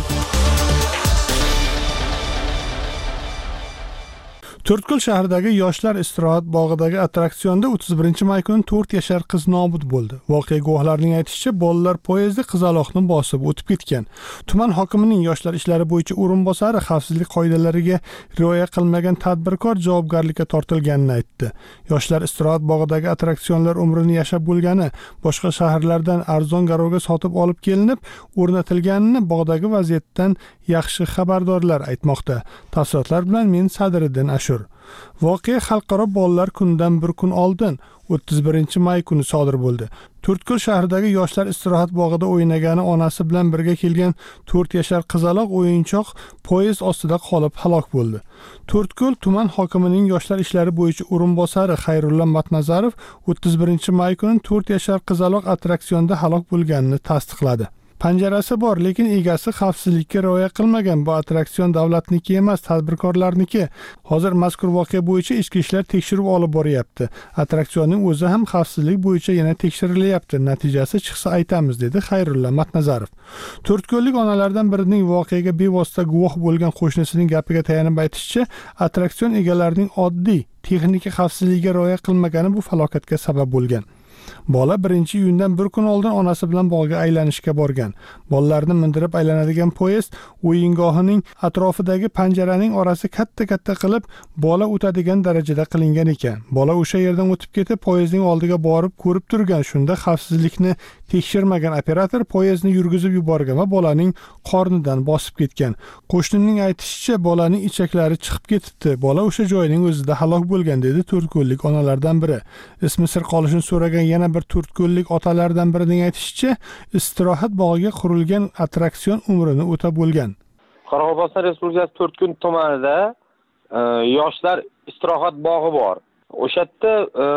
To'rtko'l shahridagi yoshlar istirohat bog'idagi attraksionda o'ttiz birinchi may kuni to'rt yashar qiz nobud bo'ldi. Voqea guvohlarining aytishicha, bolalar poyezdi qizaloqni bosib o'tib ketgan. Tuman hokimining yoshlar ishlari bo'yicha o'rinbosari xavfsizlik qoidalariga rioya qilmagan tadbirkor javobgarlikka tortilganini aytdi. Yoshlar istirohat bog'idagi attraksionlar umrini yashab bo'lgani, boshqa shaharlardan arzon garovga sotib olib kelinib, o'rnatilganini bog'dagi vaziyatdan yaxshi xabardorlar aytmoqda. Tafsilotlar bilan men Sadriddin Ashur. Voqea xalqaro bolalar kunidan bir kun oldin o'ttiz birinchi may kuni sodir bo'ldi. To'rtko'l shahridagi yoshlar istirohat bog'ida o'ynagani onasi bilan birga kelgan to'rt yashar qizaloq o'yinchoq poyezd ostida qolib halok bo'ldi. To'rtko'l tuman hokimining yoshlar ishlari bo'yicha o'rinbosari Xayrulla Matnazarov o'ttiz birinchi may kuni to'rt yashar qizaloq attraksionda halok bo'lganini tasdiqladi. Panjarasi bor, lekin egasi xavfsizlikka rioya qilmagan. Bu attraksion davlatniki emas, tadbirkorlarniki. Hozir mazkur voqea bo'yicha ichki ishlar tekshiruv olib boryapti. Attraksionning o'zi ham xavfsizlik bo'yicha yana tekshirilyapti. Natijasi chiqsa aytamiz, dedi Xayrulla Matnazarov. To'rtko'llik onalardan birining voqeaga bevosita guvoh bo'lgan qo'shnisining gapiga tayanib aytishicha, attraksion egalarining oddiy texnika xavfsizligiga rioya qilmagani bu falokatga sabab bo'lgan. Bola birinchi iyundan bir kun oldin onasi bilan bog'ga aylanishga borgan. Bolalarni mindirib aylanadigan poyezd o'yingohining atrofidagi panjaraning orasi katta-katta qilib, bola o'tadigan darajada qilingan ekan. Bola o'sha yerdan o'tib ketib, poyezdning oldiga borib ko'rib turgan. Shunda xavfsizlikni tekshirmagan operator poyezdni yurgizib yuborgan va bolaning qornidan bosib ketgan. Qo'shnining aytishicha, bolaning ichaklari chiqib ketibdi. Bola o'sha joyning o'zida halok bo'lgan, dedi to'rtko'llik onalardan biri. Ismi sir qolishini so'ragan yana bir to'rtko'llik otalardan birining aytishicha, istirohat bog'iga qurilgan attraksion umrini o'tab bo'lgan. Qoraqalpog'iston Respublikasi To'rtko'l tumanida e, yoshlar istirohat bog'i bor. O'sha yerda e,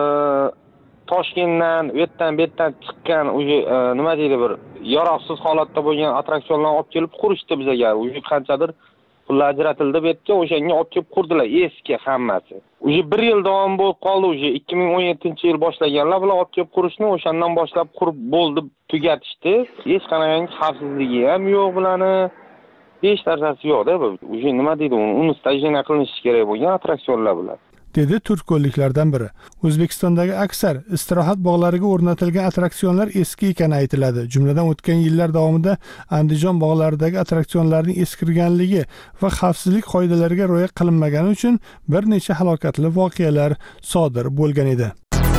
Toshkentdan, u yerdan, bu yerdan chiqqan, o'sha e, nima deydi, bir yaroqsiz holatda bo'lgan attraksionlarni olib kelib qurishdi bizga. O'sha qanchadir pullar ajratildi bu yerga, o'shanga olib kelib qurdilar, eski hammasi. O'sha bir yil davom bo'lib qoldi, o'sha ikki ming o'n yettinchi yil boshlaganlar bular olib kelib qurishni, o'shandan boshlab qurib bo'ldi, tugatishdi. Hech qanday xavfsizligi ham yo'q bularni. Hech narsasi yo'q-da. O'sha nima deydi, uni stajyena qilinishi kerak bo'lgan attraksionlar bular. dedi turkko'lliklardan biri. O'zbekistondagi aksar istirohat bog'lariga o'rnatilgan attraksionlar eski ekani aytiladi. Jumladan o'tgan yillar davomida Andijon bog'laridagi attraksionlarning eskirganligi va xavfsizlik qoidalariga rioya qilinmagani uchun bir necha halokatli voqealar sodir bo'lgan edi.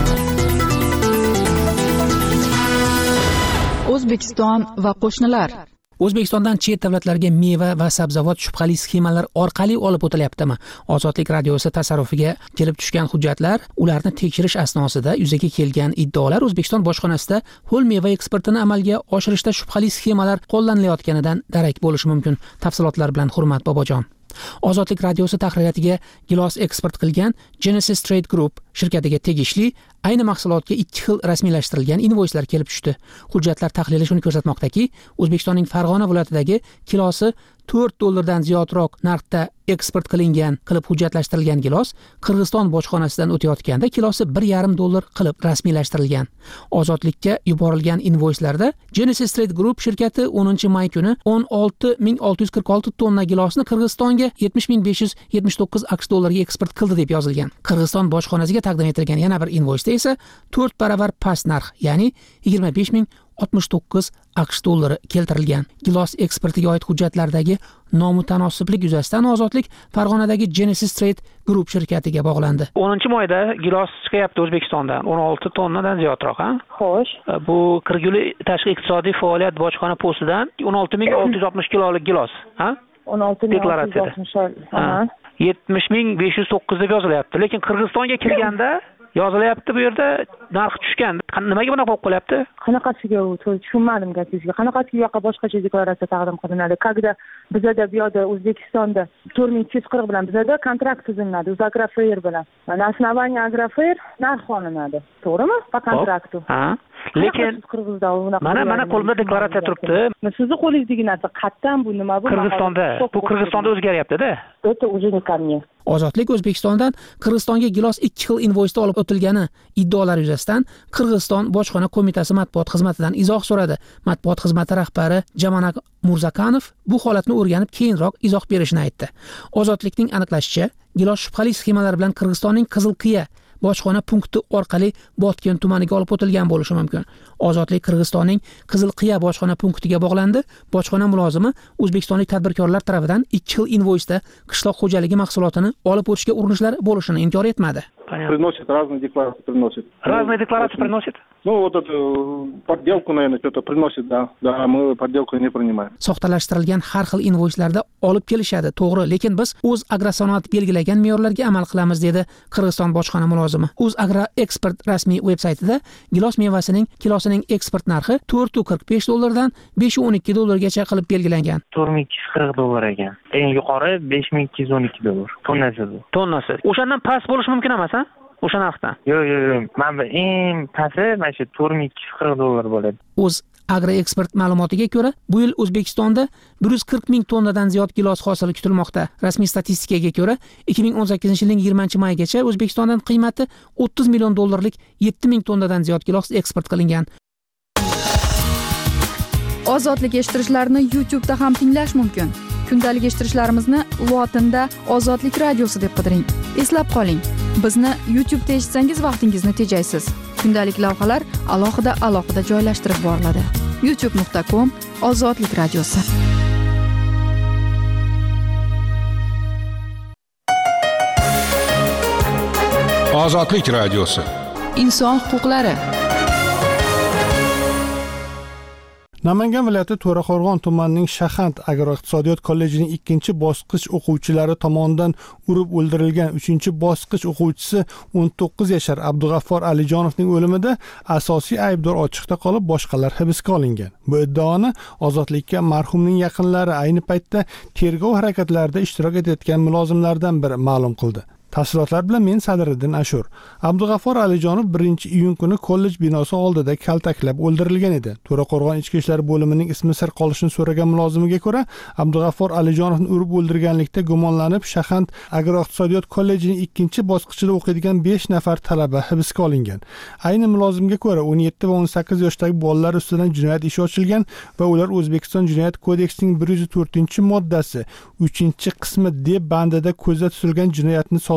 O'zbekiston va qo'shnilar. O'zbekistondan chet davlatlarga meva va sabzavot shubhali sxemalar orqali olib o'tilyaptimi? Ozodlik radiosi tasarrufiga kelib tushgan hujjatlar, ularni tekshirish asnosida yuzaga kelgan iddaolar O'zbekiston bojxonasida ho'l meva eksportini amalga oshirishda shubhali sxemalar qo'llanilayotganidan darak bo'lishi mumkin. Tafsilotlar bilan Hurmat Bobojon. Ozodlik radiosi tahririyatiga gilos eksport qilgan Genesis Trade Group shirkatiga tegishli ayni mahsulotga ikki xil rasmiylashtirilgan invoyslar kelib tushdi. Hujjatlar tahlili shuni ko'rsatmoqdaki, O'zbekistonning Farg'ona viloyatidagi kilosi to'rt dollardan ziyodroq narxda eksport qilingan qilib hujjatlashtirilgan gilos Qirg'iziston bojxonasidan o'tayotganda kilosi bir yarim dollar qilib rasmiylashtirilgan. Ozodlikka yuborilgan invoyslarda Genesis Trade Group shirkati o'ninchi may kuni o'n olti ming olti yuz qirq olti tonna gilosni Qirg'izistonga yetmish ming besh yuz yetmish to'qqiz aqsh dollariga eksport qildi deb yozilgan. Qirg'iziston bojxonasiga taqdim etilgan yana bir invoysda esa to'rt baravar past narx, ya'ni yigirma besh ming oltmish to'qqiz aqsh dollari keltirilgan. Gilos eksportiga oid hujjatlardagi nomutanosiblik yuzasidan Ozodlik Farg'onadagi Genesis Trade Group shirkatiga bog'landi. o'ninchi mayda gilos chiqyapti O'zbekistondan o'n olti tonnadan ziyodroq, ha? Xo'sh. Bu Qirguli tashqi iqtisodiy faoliyat bojxona postidan o'n olti ming olti yuz oltmish kilolik gilos, ha? o'n olti ming olti yuz oltmish. Ha. yetmish ming besh yuz to'qqiz deb yozilyapti. Lekin Qirg'izistonga kirganda yozilyapti bu yerda narx tushgan. Nimaga bunaqa qo'yib qo'yapti? Qanaqasiga u tushunmadim gapingizga. Qanaqasiga bu yoqqa boshqacha deklaratsiya taqdim qilinadi? Когда bizada bu yerda O'zbekistonda to'rt ming ikki yuz qirq bilan bizada kontrakt tuziladi Uzagrofer bilan. Mana основание Agrofer narx olinadi. To'g'rimi? Po kontraktu. Ha. Lekin mana mana qo'limda deklaratsiya turibdi. Sizni qo'lingizdagi narsa qattan bu nima bu? Qirg'izistonda. Bu Qirg'izistonda o'zgaryapti-da. Это уже не ко мне. Ozodlik O'zbekistondan Qirg'izistonga gilos ikki xil invoysda olib o'tilgani iddaolari yuzasidan Qirg'iziston bojxona qo'mitasi matbuot xizmatidan izoh so'radi. Matbuot xizmati rahbari Jamanak Murzakanov bu holatni o'rganib keyinroq izoh berishini aytdi. Ozodlikning aniqlashicha, gilos shubhali sxemalar bilan Qirg'izistonning Qizilqiya bojxona punkti orqali Botken tumaniga olib o'tilgan bo'lishi mumkin. Ozodlik Qirg'izistonning Qizilqiya bojxona punktiga bog'landi. Bojxona mulozimi O'zbekistonlik tadbirkorlar tomonidan ikki xil invoysda qishloq xo'jaligi mahsulotini olib o'tishga urinishlar bo'lishini inkor etmadi. Приносит разные декларации, приносит. Разные декларации приносит? Ну, вот эту подделку, наверное, что-то приносит, да. Да, мы подделку не принимаем. Soxtalashtirilgan har xil invoyslarda olib kelishadi, to'g'ri, lekin biz o'z agrosanoat belgilagan me'yorlarga amal qilamiz, dedi Qirg'iziston bojxona mulozimi. O'zagro Export rasmiy veb-saytida gilos mevasining kilosining eksport narxi to'rt yuz qirq besh dollardan besh yuz o'n ikki dollargacha qilib belgilangan. to'rt ming ikki yuz qirq dollar ekan. Eng yuqori besh ming ikki yuz o'n ikki dollar. Tonnasi bu. Tonnasi. O'shandan past bo'lishi mumkin emas, ha? O'sha narxdan. Yo'q, yo'q, yo'q. Mana eng pasti mana shu to'rt ming ikki yuz qirq dollar bo'ladi. O'z Agro Export ma'lumotiga ko'ra, bu yil O'zbekistonda bir yuz qirq ming tonnadan ziyod gilos hosili kutilmoqda. Rasmiy statistikaga ko'ra, ikki ming o'n sakkizinchi yilning yigirmanchi maygacha O'zbekistondan qiymati o'ttiz million dollarlik yetti ming tonnadan ziyod gilos eksport qilingan. Ozodlik eshittirishlarni YouTube'da ham tinglash mumkin. Kundalik eshittirishlarimizni lotinda Ozodlik radiosi deb qidiring. Eslab qoling, bizni YouTube'da eshitsangiz vaqtingizni tejaysiz. Kundalik lavhalar alohida alohida joylashtirib boriladi. youtube nuqta com Ozodlik radiosi. Ozodlik radiosi. Inson huquqlari. Namangan viloyati To'raqo'rg'on tumanining Shahand agroiqtisodiyot kollejining ikkinchi bosqich o'quvchilari tomonidan urib o'ldirilgan uchinchi bosqich o'quvchisi o'n to'qqiz yashar Abdug'affor Alijonovning o'limida asosiy aybdor ochiqda qolib, boshqalar hibsga olingan. Bu iddaoni Ozodlikka marhumning yaqinlari ayni paytda tergov harakatlarida ishtirok etayotgan mulozimlardan biri ma'lum qildi. Tafsilotlar bilan men Sadiriddin Ashur. Abdug'affor Alijonov birinchi iyun kuni kollej binosi oldida kaltaklab o'ldirilgan edi. To'raqo'rg'on ichki ishlar bo'limining ismi sir qolishini so'ragan mulozimiga ko'ra, Abdug'affor Alijonovni urib o'ldirganlikda gumonlanib, Shahand agroiqtisodiyot kollejining ikkinchi bosqichida o'qiydigan besh nafar talaba hibsga olingan. Ayni mulozimga ko'ra, o'n yetti va o'n sakkiz yoshdagi bolalar ustidan jinoyat ishi ochilgan va ular O'zbekiston Jinoyat kodeksining bir yuz to'rtinchi moddasi uchinchi qismi D bandida ko'zda tutilgan jinoyatni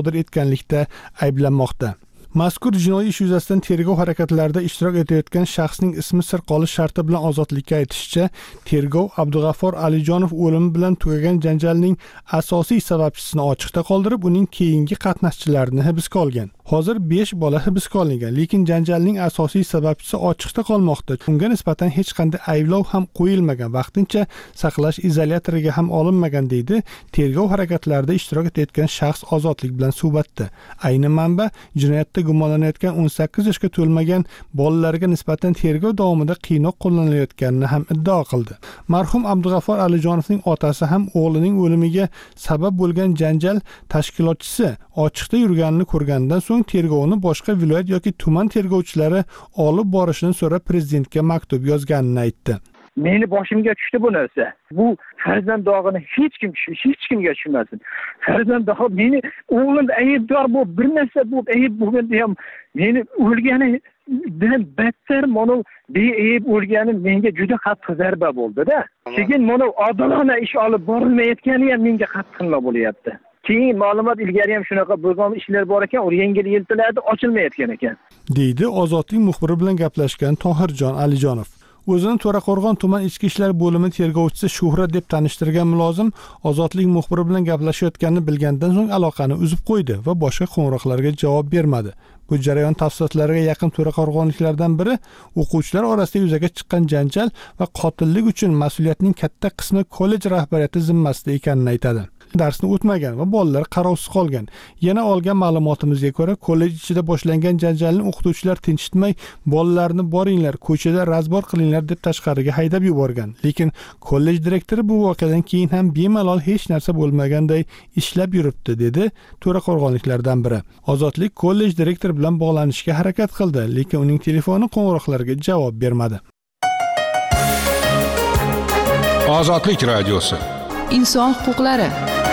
sodir etganlikda ayblanmoqda. Mazkur jinoiy ish yuzasidan tergov harakatlarida ishtirok etayotgan shaxsning ismi sir qolish sharti bilan ozodlikka aytishicha, tergov Abdug'affor Alijonov o'limi bilan tugagan janjalning asosiy sababchisini ochiqda qoldirib, uning keyingi qatnashchilarini hibsga olgan. Hozir besh bola hibsga olingan, lekin janjalning asosiy sababchisi ochiqda qolmoqda. Unga nisbatan hech qanday ayblov ham qo'yilmagan, vaqtincha saqlash izolyatoriga ham olinmagan deydi tergov harakatlarida ishtirok etayotgan shaxs ozodlik bilan suhbatda. Ayni manba jinoyatda gumonlanayotgan o'n sakkiz yoshga to'lmagan bolalarga nisbatan tergov davomida qiynoq qo'llanilayotganini ham iddao qildi. Marhum Abdug'affor Alijonovning otasi ham o'g'lining o'limiga sabab bo'lgan janjal tashkilotchisi ochiqda yurganini ko'rgandan so'ng tergovni boshqa viloyat yoki tuman tergovchilari olib borishini so'rab prezidentga maktub yozganini aytdi. Meni boshimga tushdi bu narsa. Bu farzand dog'ini hech kim hech kimga tushmasin. Farzand dog'i meni o'g'lim aybdor bo'lib bir narsa bo'lib ayb bo'lganda ham meni o'lgani dan battar mana beayb o'lgani menga juda qattiq zarba bo'ldi-da. Keyin mana odilona ish olib borilmayotgani ham menga qattiq nima bo'lyapti. Keyin ma'lumot ilgari ham shunaqa bo'lgan ishlar bor ekan, u yengil yeltilarda ochilmayotgan ekan. deydi Ozodlik muxbiri bilan gaplashgan Tohirjon Alijonov. O'zini To'raqo'rg'on tuman ichki ishlar bo'limi tergovchisi Shuhrat deb tanishtirgan mulozim Ozodlik muxbiri bilan gaplashayotganini bilgandan so'ng aloqani uzib qo'ydi va boshqa qo'ng'iroqlarga javob bermadi. Bu jarayon tafsilotlariga yaqin To'raqo'rg'onliklardan biri o'quvchilar orasida yuzaga chiqqan janjal va qotillik uchun mas'uliyatning katta qismi kollej rahbariyati zimmasida ekanini aytadi. Darsni o'tmagan va bolalar qarovsiz qolgan. Yana olgan ma'lumotimizga ko'ra, kollej ichida boshlangan janjalni o'qituvchilar tinchitmay, bolalarni boringlar, ko'chada razbor qilinglar deb tashqariga haydab yuborgan. Lekin kollej direktori bu voqeadan keyin ham bemalol hech narsa bo'lmaganday ishlab yuribdi, dedi To'raqo'rg'onliklardan biri. Ozodlik kollej direktori bilan bog'lanishga harakat qildi, lekin uning telefoni qo'ng'iroqlariga javob bermadi. Ozodlik radiosi. Inson huquqlari.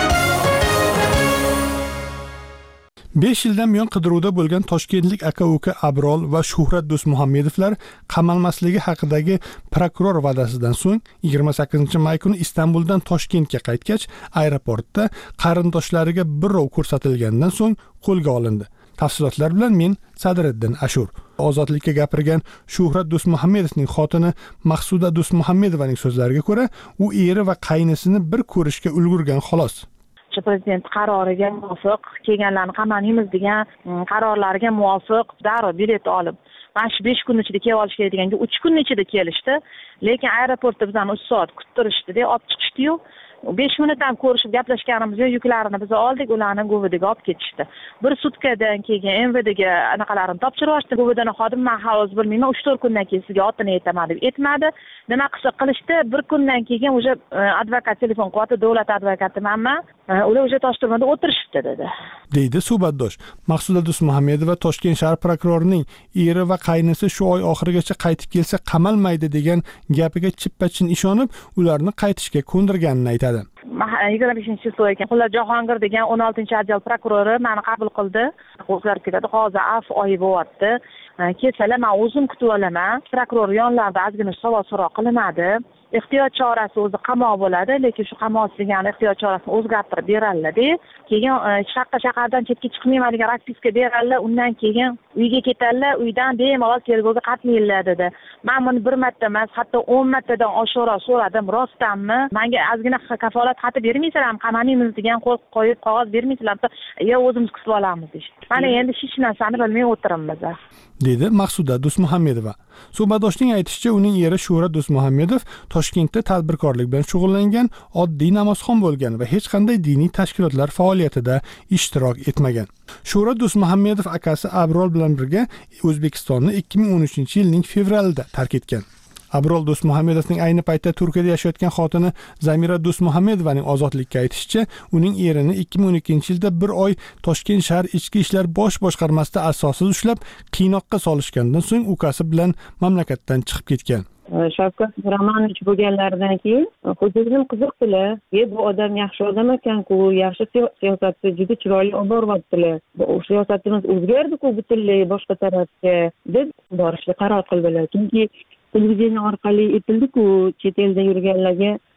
besh yildan buyon qidiruvda bo'lgan toshkentlik aka-uka Abrol va Shuhrat Do'stmuhammedovlar qamalmasligi haqidagi prokuror va'dasidan so'ng yigirma sakkizinchi may kuni Istanbuldan Toshkentga qaytgach, aeroportda qarindoshlariga birrov ko'rsatilgandan so'ng qo'lga olindi. Tafsilotlar bilan men Sadriddin Ashur. Ozodlikka gapirgan Shuhrat Do'stmuhammedovning xotini Maqsuda Do'stmuhammedovaning so'zlariga ko'ra, u eri va qaynisini bir ko'rishga ulgurgan xolos. Prezident qaroriga muvofiq kelganlarni qamalamiz degan qarorlariga muvofiq darrov bilet olib, mana shu besh kun ichida kelib olish kerak deganga uch kun ichida kelishdi. Lekin aeroportda bizani uch soat kuttirishdi-da, olib chiqishdi-yu. besh minut ham ko'rishib gaplashganimizda yuklarini biz oldik, ularni Govidaga olib ketishdi. Bir sutkadan keyin M V Dga anaqalarini topshirishdi. Govidaning xodimi men hozir bilmayman, uch to'rt kundan keyin sizga otini aytaman deb aytmadi. Nima qilsa qilishdi. Bir kundan keyin o'sha advokat telefon qildi, davlat advokati manman. Ular o'sha Toshturmada o'tirishibdi dedi. deydi suhbatdosh. Maqsuda Do'stmuhammedova Toshkent shahar prokurorining eri va qaynisi shu oy oxirigacha qaytib kelsa qamalmaydi degan gapiga chippa-chin ishonib, ularni qaytishga ko'ndirganini aytadi. yigirma beshinchi chil ekan. Xullas Jahongir degan o'n oltinchi otdel prokurori meni qabul qildi. O'zgarib ketadi. Hozir af oyi bo'lyapti. Kelsalar men o'zim kutib olaman. Prokuror yonlarida ozgina savol so'roq qilinadi. Ehtiyot chorasi o'zi qamoq bo'ladi, lekin shu qamoq degan ehtiyot chorasini o'zgartirib beradi. Keyin shaqqa shahardan chetga chiqmayman degan raspiska beradilar. Undan keyin uyga ketadilar. Uydan bemalol tergovga qatnayinglar dedi. Men buni bir marta emas, hatto o'n martadan oshiqroq so'radim. Rostdanmi? Menga ozgina kafolat xati bermaysizlarmi? Qamalamiz degan qo'l qo'yib qog'oz bermaysizlarmi? "Yo, o'zimiz kutib olamiz" dedi. Mana endi hech narsani bilmay o'tiribmiz. dedi Maqsuda Do'stmuhammedova. Suhbatdoshning aytishicha, uning eri Shuhrat Do'stmuhammedov Toshkentda tadbirkorlik bilan shug'ullangan oddiy namozxon bo'lgan va hech qanday diniy tashkilotlar faoliyatida ishtirok etmagan. Shuhrat Do'stmuhammedov akasi Abrol bilan birga O'zbekistonni ikki ming o'n uchinchi yilning fevralida tark etgan. Abrol Do'stmuhammedovning ayni paytda Turkiyada yashayotgan xotini Zamira Do'stmuhammedovaning ozodlikka aytishicha, uning erini ikki ming o'n ikkinchi yilda bir oy Toshkent shahar ichki ishlar bosh boshqarmasida asossiz ushlab, qiynoqqa solishgandan so'ng ukasi bilan mamlakatdan chiqib ketgan. Shavkat Romanovich bo'lganlaridan keyin hujjatim qiziqdilar. "E, bu odam yaxshi odam ekan-ku, yaxshi siyosatni juda chiroyli olib boryaptilar. Bu siyosatimiz o'zgardi-ku butunlay boshqa tarafga" deb borishga qaror qildilar. Chunki televideniya orqali aytildi-ku, chet elda yurganlarga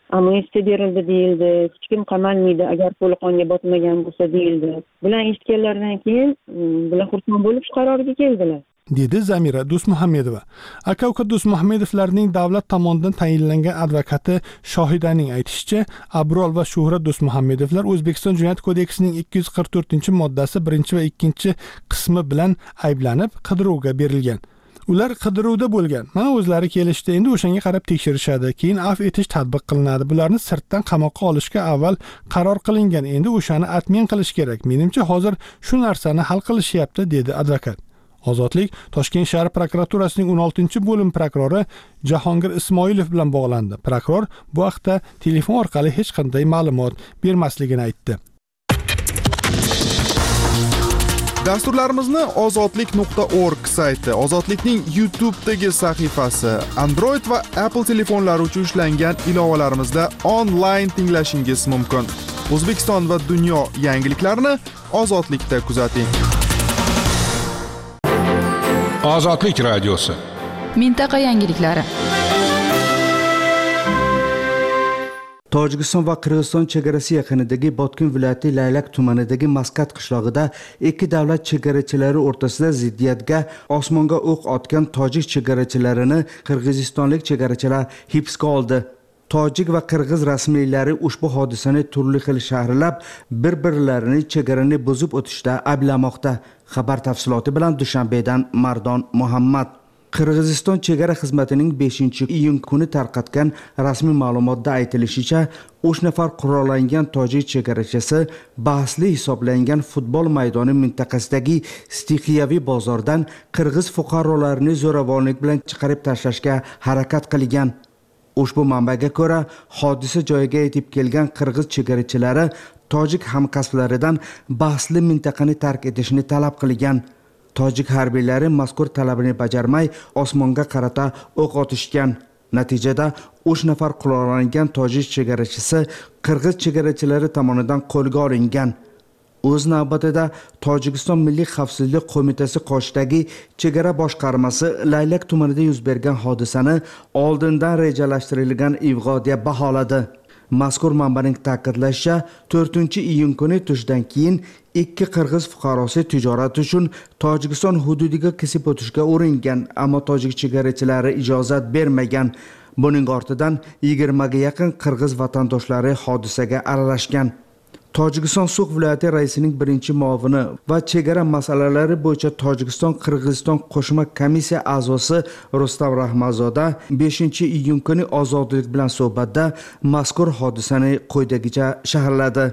amnistiya berildi deyildi, hech kim qamalmaydi agar to'liq qonga botmagan bo'lsa deyildi. Bular eshitganlaridan keyin bular xursand bo'lib shu qarorga keldilar. dedi Zamira Do'stmuhammedova. Aka-uka Do'stmuhammedovlarning davlat tomonidan tayinlangan advokati Shohidaning aytishicha, Abrol va Shuhrat Do'stmuhammedovlar O'zbekiston Jinoyat kodeksining ikki yuz qirq to'rtinchi moddasi birinchi va ikkinchi qismi bilan ayblanib qidiruvga berilgan. Ular qidiruvda bo'lgan. Mana o'zlari kelishdi, endi o'shanga qarab tekshirishadi, keyin afv etish tatbiq qilinadi. Bularni sirtdan qamoqqa olishga avval qaror qilingan. Endi o'shani atmen qilish kerak. Menimcha hozir shu narsani hal qilishyapti, dedi advokat. Ozodlik Toshkent shahar prokuraturasining o'n oltinchi bo'lim prokurori Jahongir Ismoilov bilan bog'landi. Prokuror bu haqda telefon orqali hech qanday ma'lumot bermasligini aytdi. Dasturlarimizni ozodlik nuqta org sayti, Ozodlikning YouTube'dagi sahifasi, Android va Apple telefonlari uchun ishlangan ilovalarimizda onlayn tinglashingiz mumkin. O'zbekiston va dunyo yangiliklarini Ozodlikda kuzating. Ozodlik radiosi. Mintaqa yangiliklari. Tojikiston va Qirg'iziston chegarasi yaqinidagi Botkin viloyati Laylak tumanidagi Maskat qishlog'ida ikki davlat chegarachilari o'rtasida ziddiyatga osmonga o'q otgan tojik chegarachilarini qirg'izistonlik chegarachilar hibsga oldi. Tojik va qirg'iz rasmiylari ushbu hodisani turli xil shaharlab bir-birlarini chegarani buzib o'tishda ayblamoqda. Xabar tafsiloti bilan Dushanbedan Mardon Muhammad. Qirg'iziston chegara xizmatining beshinchi iyun kuni tarqatgan rasmiy ma'lumotda aytilishicha, uch nafar qurollangan tojik chegarachisi bahsli hisoblangan futbol maydoni mintaqasidagi stixiyaviy bozordan qirg'iz fuqarolarini zo'ravonlik bilan chiqarib tashlashga harakat qilgan. Ushbu manbaga ko'ra, hodisa joyiga yetib kelgan qirg'iz chegarachilari tojik hamkasblaridan bahsli mintaqani tark etishni talab qilgan. Tojik harbiylari mazkur talabini bajarmay osmonga qarata o'q otishgan. Natijada uch nafar qurollangan tojik chegarachisi qirg'iz chegarachilari tomonidan qo'lga olingan. O'z navbatida Tojikiston Milliy xavfsizlik qo'mitasi qoshidagi chegara boshqarmasi Laylak tumanida yuz bergan hodisani oldindan rejalashtirilgan ig'vo deb baholadi. Mazkur manbaning ta'kidlashicha, to'rtinchi iyun kuni tushdan keyin ikki qirg'iz fuqarosi tijorat uchun Tojikiston hududiga kesib o'tishga uringan, ammo tojik chegarachilari ijozat bermagan. Buning ortidan yigirmaga yaqin qirg'iz vatandoshlari hodisaga aralashgan. Tojikiston Suq viloyati raisining birinchi muovini va chegara masalalari bo'yicha Tojikiston Qirg'iziston qo'shma komissiya a'zosi Rustam Rahmazoda beshinchi iyun kuni Ozodlik bilan suhbatda mazkur hodisani quyidagicha sharhladi.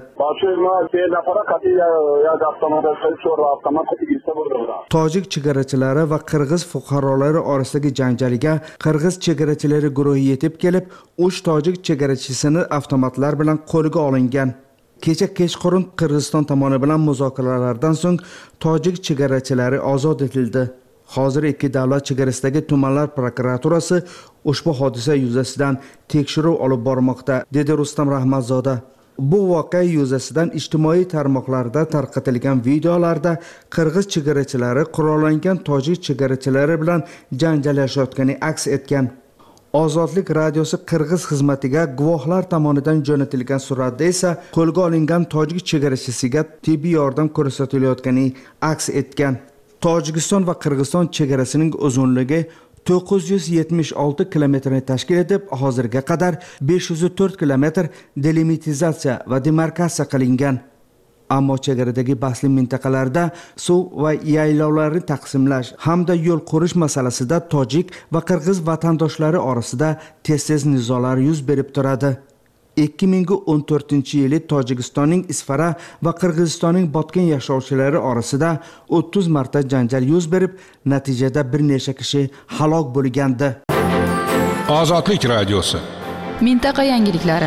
Tojik chegarachilari va qirg'iz fuqarolari orasidagi janjalga qirg'iz chegarachilari guruhi yetib kelib, uch tojik chegarachisini avtomatlar bilan qo'lga olingan. Kecha kechqurun Qirg'iziston tomoni bilan muzokaralardan so'ng tojik chegarachilari ozod etildi. Hozir ikki davlat chegarasidagi tumanlar prokuraturasi ushbu hodisa yuzasidan tekshiruv olib bormoqda, dedi Rustam Rahmatzoda. Bu voqea yuzasidan ijtimoiy tarmoqlarda tarqatilgan videolarda qirg'iz chegarachilari qurollangan tojik chegarachilari bilan janjallashayotgani aks etgan. Ozodlik radiosi qirg'iz xizmatiga guvohlar tomonidan jo'natilgan suratda esa qo'lga olingan tojik chegarachisiga tibbiy yordam ko'rsatilayotgani aks etgan. Tojikiston va Qirg'iziston chegarasining uzunligi to'qqiz yuz yetmish olti kilometrni tashkil etib, hozirga qadar besh yuz to'rt kilometr delimitizatsiya va demarkatsiya qilingan. Ammo chegaradagi bahsli mintaqalarda suv va yaylovlarni taqsimlash hamda yo'l qurish masalasida tojik va qirg'iz vatandoshlari orasida tez-tez nizolar yuz berib turadi. ikki ming o'n to'rtinchi yili Tojikistonning Isfara va Qirg'izistonning Botkin yashovchilari orasida o'ttiz marta janjal yuz berib, natijada bir necha kishi halok bo'lgandi. Ozodlik radiosi. Mintaqa yangiliklari.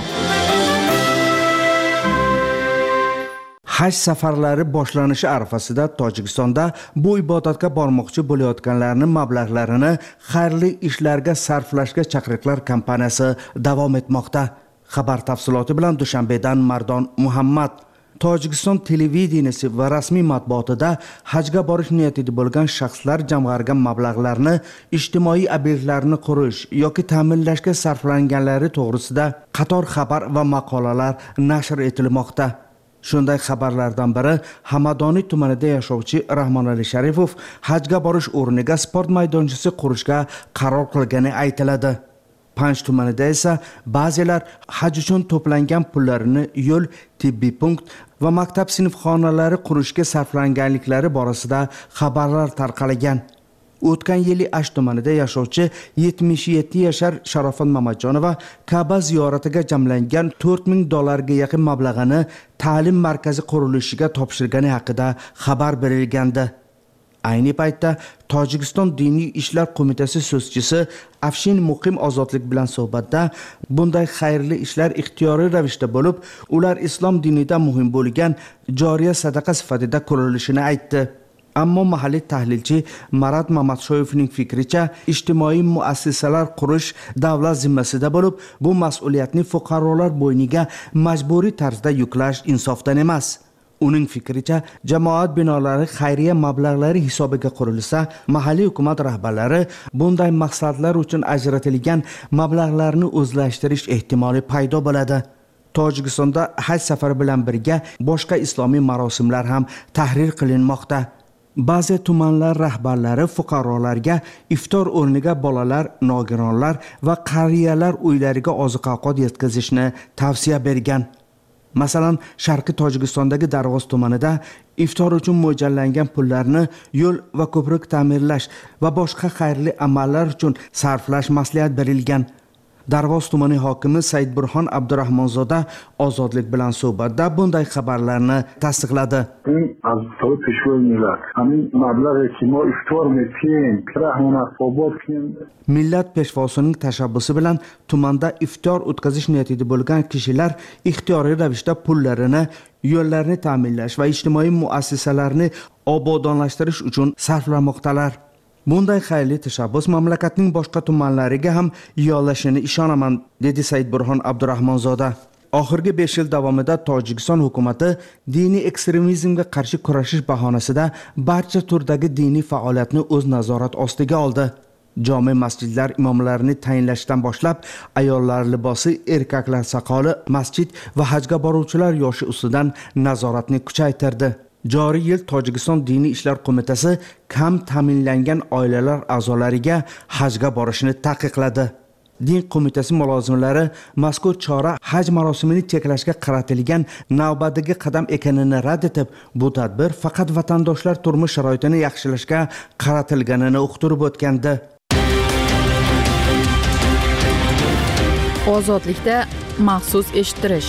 Haj safarlari boshlanishi arafasida Tojikistonda bu ibodatga bormoqchi bo'layotganlarning mablag'larini xayrli ishlarga sarflashga chaqiriqlar kampaniyasi davom etmoqda. Xabar tafsiloti bilan Dushanbedan Mardon Muhammad. Tojikiston televideniyesi va rasmiy matbuotida hajga borish niyatida bo'lgan shaxslar jamg'argan mablag'larni ijtimoiy obyektlarni qurish yoki ta'minlashga sarflanganlari to'g'risida qator xabar va maqolalar nashr etilmoqda. Shunday xabarlardan biri Hamadoniy tumanida yashovchi Rahmonali Sharipov hajga borish o'rniga sport maydonchasi qurishga qaror qilgani aytiladi. Panj tumanida esa ba'zilar haj uchun to'plangan pullarini yo'l, tibbiy punkt va maktab sinfxonalari qurishga sarflanganliklari borasida xabarlar tarqalgan. O'tgan yili Ash tumanida yashovchi yetmish yetti yashar Sharofat Mamatjonova Ka'ba ziyoratiga jamlangan to'rt ming dollarga yaqin mablag'ini ta'lim markazi qurilishiga topshirgani haqida xabar berilgandi. Ayni paytda Tojikiston diniy ishlar qo'mitasi so'zchisi Afshin Muqim Ozodlik bilan suhbatda bunday xayrli ishlar ixtiyoriy ravishda bo'lib, ular islom dinida muhim bo'lgan joriya sadaqa sifatida ko'rilishini aytdi. Ammo mahalliy tahlilchi Marat Mamatshoyevning fikricha, ijtimoiy muassasalar qurish davlat zimmasida bo'lib, bu mas'uliyatni fuqarolar bo'yniga majburiy tarzda yuklash insofdan emas. Uning fikricha, jamoat binolari xayriya mablag'lari hisobiga qurilsa, mahalliy hukumat rahbarlari bunday maqsadlar uchun ajratilgan mablag'larni o'zlashtirish ehtimoli paydo bo'ladi. Tojikistonda haj safari bilan birga boshqa islomiy marosimlar ham tahrir qilinmoqda. Ba'zi tumanlar rahbarlari fuqarolarga iftor o'rniga bolalar, nogironlar va qariyalar uylariga oziq-ovqat yetkazishni tavsiya bergan. Masalan, Sharqiy Tojikistondagi Darvoz tumanida iftor uchun mo'ljallangan pullarni yo'l va ko'prik ta'mirlash va boshqa xayrli amallar uchun sarflash maslahat berilgan. Darvoz tumani hokimi Saidburhon Abdurahmonzoda Ozodlik bilan suhbatda bunday xabarlarni tasdiqladi. Millat peshvosining tashabbusi bilan tumanda iftor o'tkazish niyatida bo'lgan kishilar ixtiyoriy ravishda pullarini yo'llarni ta'minlash va ijtimoiy muassasalarni obodonlashtirish uchun sarflamoqdalar. Bunday xayrli tashabbus mamlakatning boshqa tumanlariga ham yo'llashini ishonaman, dedi Saidburhon Abdurahmonzoda. Oxirgi besh yil davomida Tojikiston hukumatı diniy ekstremizmga qarshi kurashish bahonasida barcha turdagi diniy faoliyatni o'z nazorat ostiga oldi. Jome masjidlar imomlarini tayinlashdan boshlab, ayollar libosi, erkaklar soqoli, masjid va hajga boruvchilar yoshi ustidan nazoratni kuchaytirdi. Joriy yil Tojikiston diniy ishlar qo'mitasi kam ta'minlangan oilalar a'zolariga hajga borishni taqiqladi. Din qo'mitasi mulozimlari mazkur chora haj marosimini cheklashga qaratilgan navbatdagi qadam ekanini rad etib, bu tadbir faqat vatandoshlar turmush sharoitini yaxshilashga qaratilganini uqtirib o'tgandi. Ozodlikda maxsus eshittirish.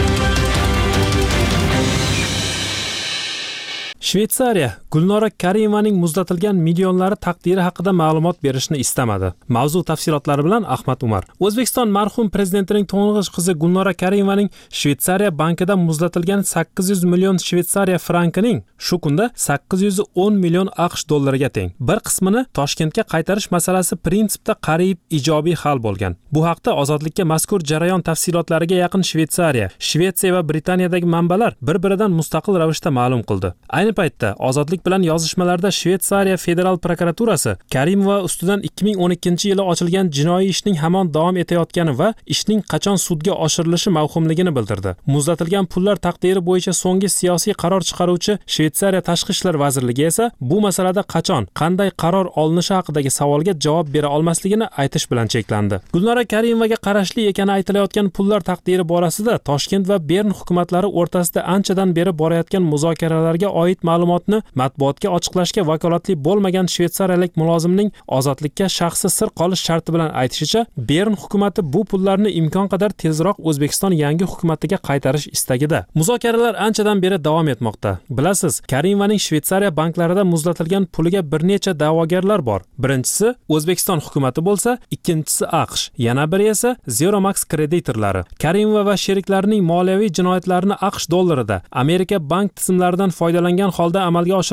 Shveysariya Gulnora Kariyevaning muzlatilgan millionlari taqdiri haqida ma'lumot berishni istamadi. Mavzu tafsilotlari bilan Ahmad Umar. O'zbekiston marhum prezidentining to'ng'ich qizi Gulnora Kariyevaning Shveysariya bankida muzlatilgan sakkiz yuz million Shveysariya frankining shu kunda sakkiz yuz o'n million AQSh dollariga teng. Bir qismini Toshkentga qaytarish masalasi prinsipda qariyb ijobiy hal bo'lgan. Bu haqda Ozodlikka mazkur jarayon tafsilotlariga yaqin Shveysariya, Shvetsiya va Britaniyadagi manbalar bir-biridan mustaqil ravishda ma'lum qildi. Ayni paytda Ozodlik bilan yozishmalarda Shveysariya federal prokuraturasi Karimova ustidan ikki ming o'n ikkinchi yili ochilgan jinoiy ishning hamon davom etayotgani va ishning qachon sudga oshirilishi mavhumligini bildirdi. Muzlatilgan pullar taqdiri bo'yicha so'nggi siyosiy qaror chiqaruvchi Shveysariya Tashqi ishlar vazirligi esa bu masalada qachon, qanday qaror olinishi haqidagi savolga javob bera olmasligini aytish bilan cheklandi. Gulnora Kariyevaga qarashli ekani aytilayotgan pullar taqdiri borasida Toshkent va Bern hukumatlari o'rtasida anchadan beri borayotgan muzokaralarga oid ma'lumotni matbuotga ochiqlashga vakolatli bo'lmagan shveysariyalik mulozimning Ozodlikka shaxsi sir qolish sharti bilan aytishicha, Bern hukumati bu pullarni imkon qadar tezroq O'zbekiston yangi hukumatiga qaytarish istagida. Muzokaralar anchadan beri davom etmoqda. Bilasiz, Kariyevaning Shveysariya banklarida muzlatilgan puliga bir necha da'vogarlar bor. Birinchisi O'zbekiston hukumati bo'lsa, ikkinchisi AQSh, yana biri esa Zeromax kreditorlari. Karimova va sheriklarining moliyaviy jinoyatlarini AQSh dollarida Amerika bank tizimlaridan foydalangan holda amalga oshirgan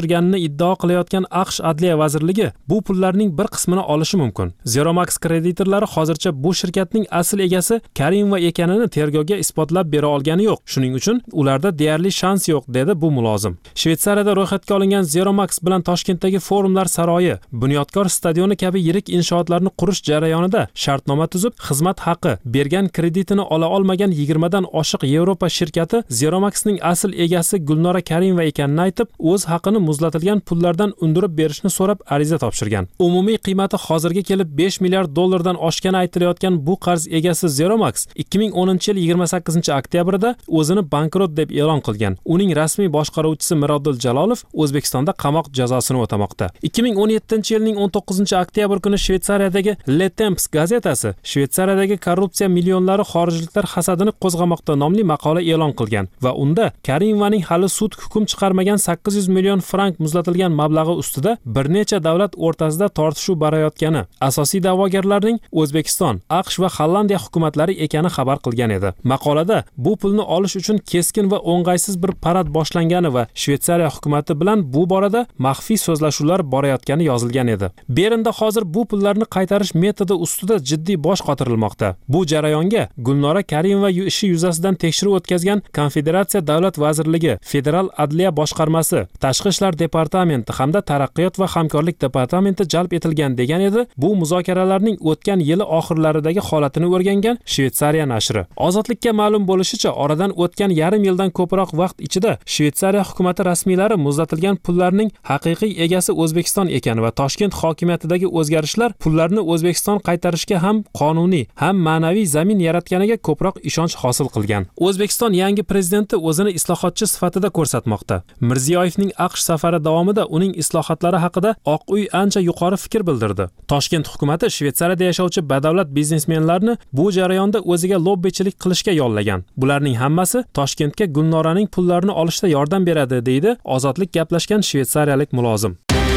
oshirganini iddao qilayotgan AQSh Adliya vazirligi bu pullarning bir qismini olishi mumkin. Zeromax kreditorlari hozircha bu shirkatning asl egasi Karimova ekanini tergovga isbotlab bera olgani yo'q. Shuning uchun ularda deyarli shans yo'q, dedi bu mulozim. Shvetsariyada ro'yxatga olingan Zeromax bilan Toshkentdagi Forumlar saroyi, Bunyodkor stadioni kabi yirik inshootlarni qurish jarayonida shartnoma tuzib, xizmat haqi bergan kreditini ola olmagan yigirma dan oshiq Yevropa shirkati Zeromaxning asl egasi Gulnora Karimova ekanini aytib, o'z haqini muzlatilgan pullardan undirib berishni so'rab ariza topshirgan. Umumiy qiymati hozirga kelib besh milliard dollardan oshgani aytilayotgan bu qarz egasi Zeromax ikki ming o'ninchi yil yigirma sakkizinchi oktyabrda o'zini bankrot deb e'lon qilgan. Uning rasmiy boshqaruvchisi Mirodil Jalolov O'zbekistonda qamoq jazosini o'tamoqda. ikki ming o'n yettinchi yilning o'n to'qqizinchi oktyabr kuni Shvetsariyadagi Le Temps gazetasi Shvetsariyadagi korrupsiya millionlari xorijliklar hasadini qo'zg'amoqda nomli maqola e'lon qilgan va unda Karimovaning hali sud hukm chiqarmagan sakkiz yuz million frank muzlatilgan mablag'i ustida bir necha davlat o'rtasida tortishuv borayotgani, asosiy da'vogarlarning O'zbekiston, AQSh va Hollandiya hukumatlari ekani xabar qilgan edi. Maqolada bu pulni olish uchun keskin va o'ng'aysiz bir parad boshlangani va Shvetsariya hukumati bilan bu borada maxfiy so'zlashuvlar borayotgani yozilgan edi. Berinda hozir bu pullarni qaytarish metodi ustida jiddiy bosh qotirilmoqda. Bu jarayonga Gulnora Karimova ishi yuzasidan tekshiruv o'tkazgan Konfederatsiya Davlat vazirligi, Federal Adliya boshqarmasi, Tashqi ishlar departamenti hamda Taraqqiyot va hamkorlik departamenti jalb etilgan degan edi. Bu muzokaralarning o'tgan yili oxirlaridagi holatini o'rgangan Shvetsariya nashri. Ozodlikka ma'lum bo'lishicha, oradan o'tgan yarim yildan ko'proq vaqt ichida Shvetsariya hukumati rasmiylari muzlatilgan pullarning haqiqiy egasi O'zbekiston ekani va Toshkent hokimiyatidagi o'zgarishlar pullarni O'zbekiston qaytarishga ham qonuniy, ham ma'naviy zamin yaratganiga ko'proq ishonch hosil qilgan. O'zbekiston yangi prezidenti o'zini islohotchi sifatida ko'rsatmoqda. Mirziyoyevning AQSh safari davomida uning islohotlari haqida Oq uy ancha yuqori fikr bildirdi. Toshkent hukumati Shvetsariyada yashovchi badavlat biznesmenlarni bu jarayonda o'ziga lobbichilik qilishga yollagan. Bularning hammasi Toshkentga Gulnoraning pullarini olishda yordam beradi, deydi Ozodlik gaplashgan shvetsariyalik mulozim.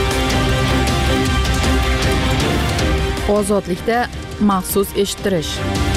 Ozodlikda maxsus eshittirish.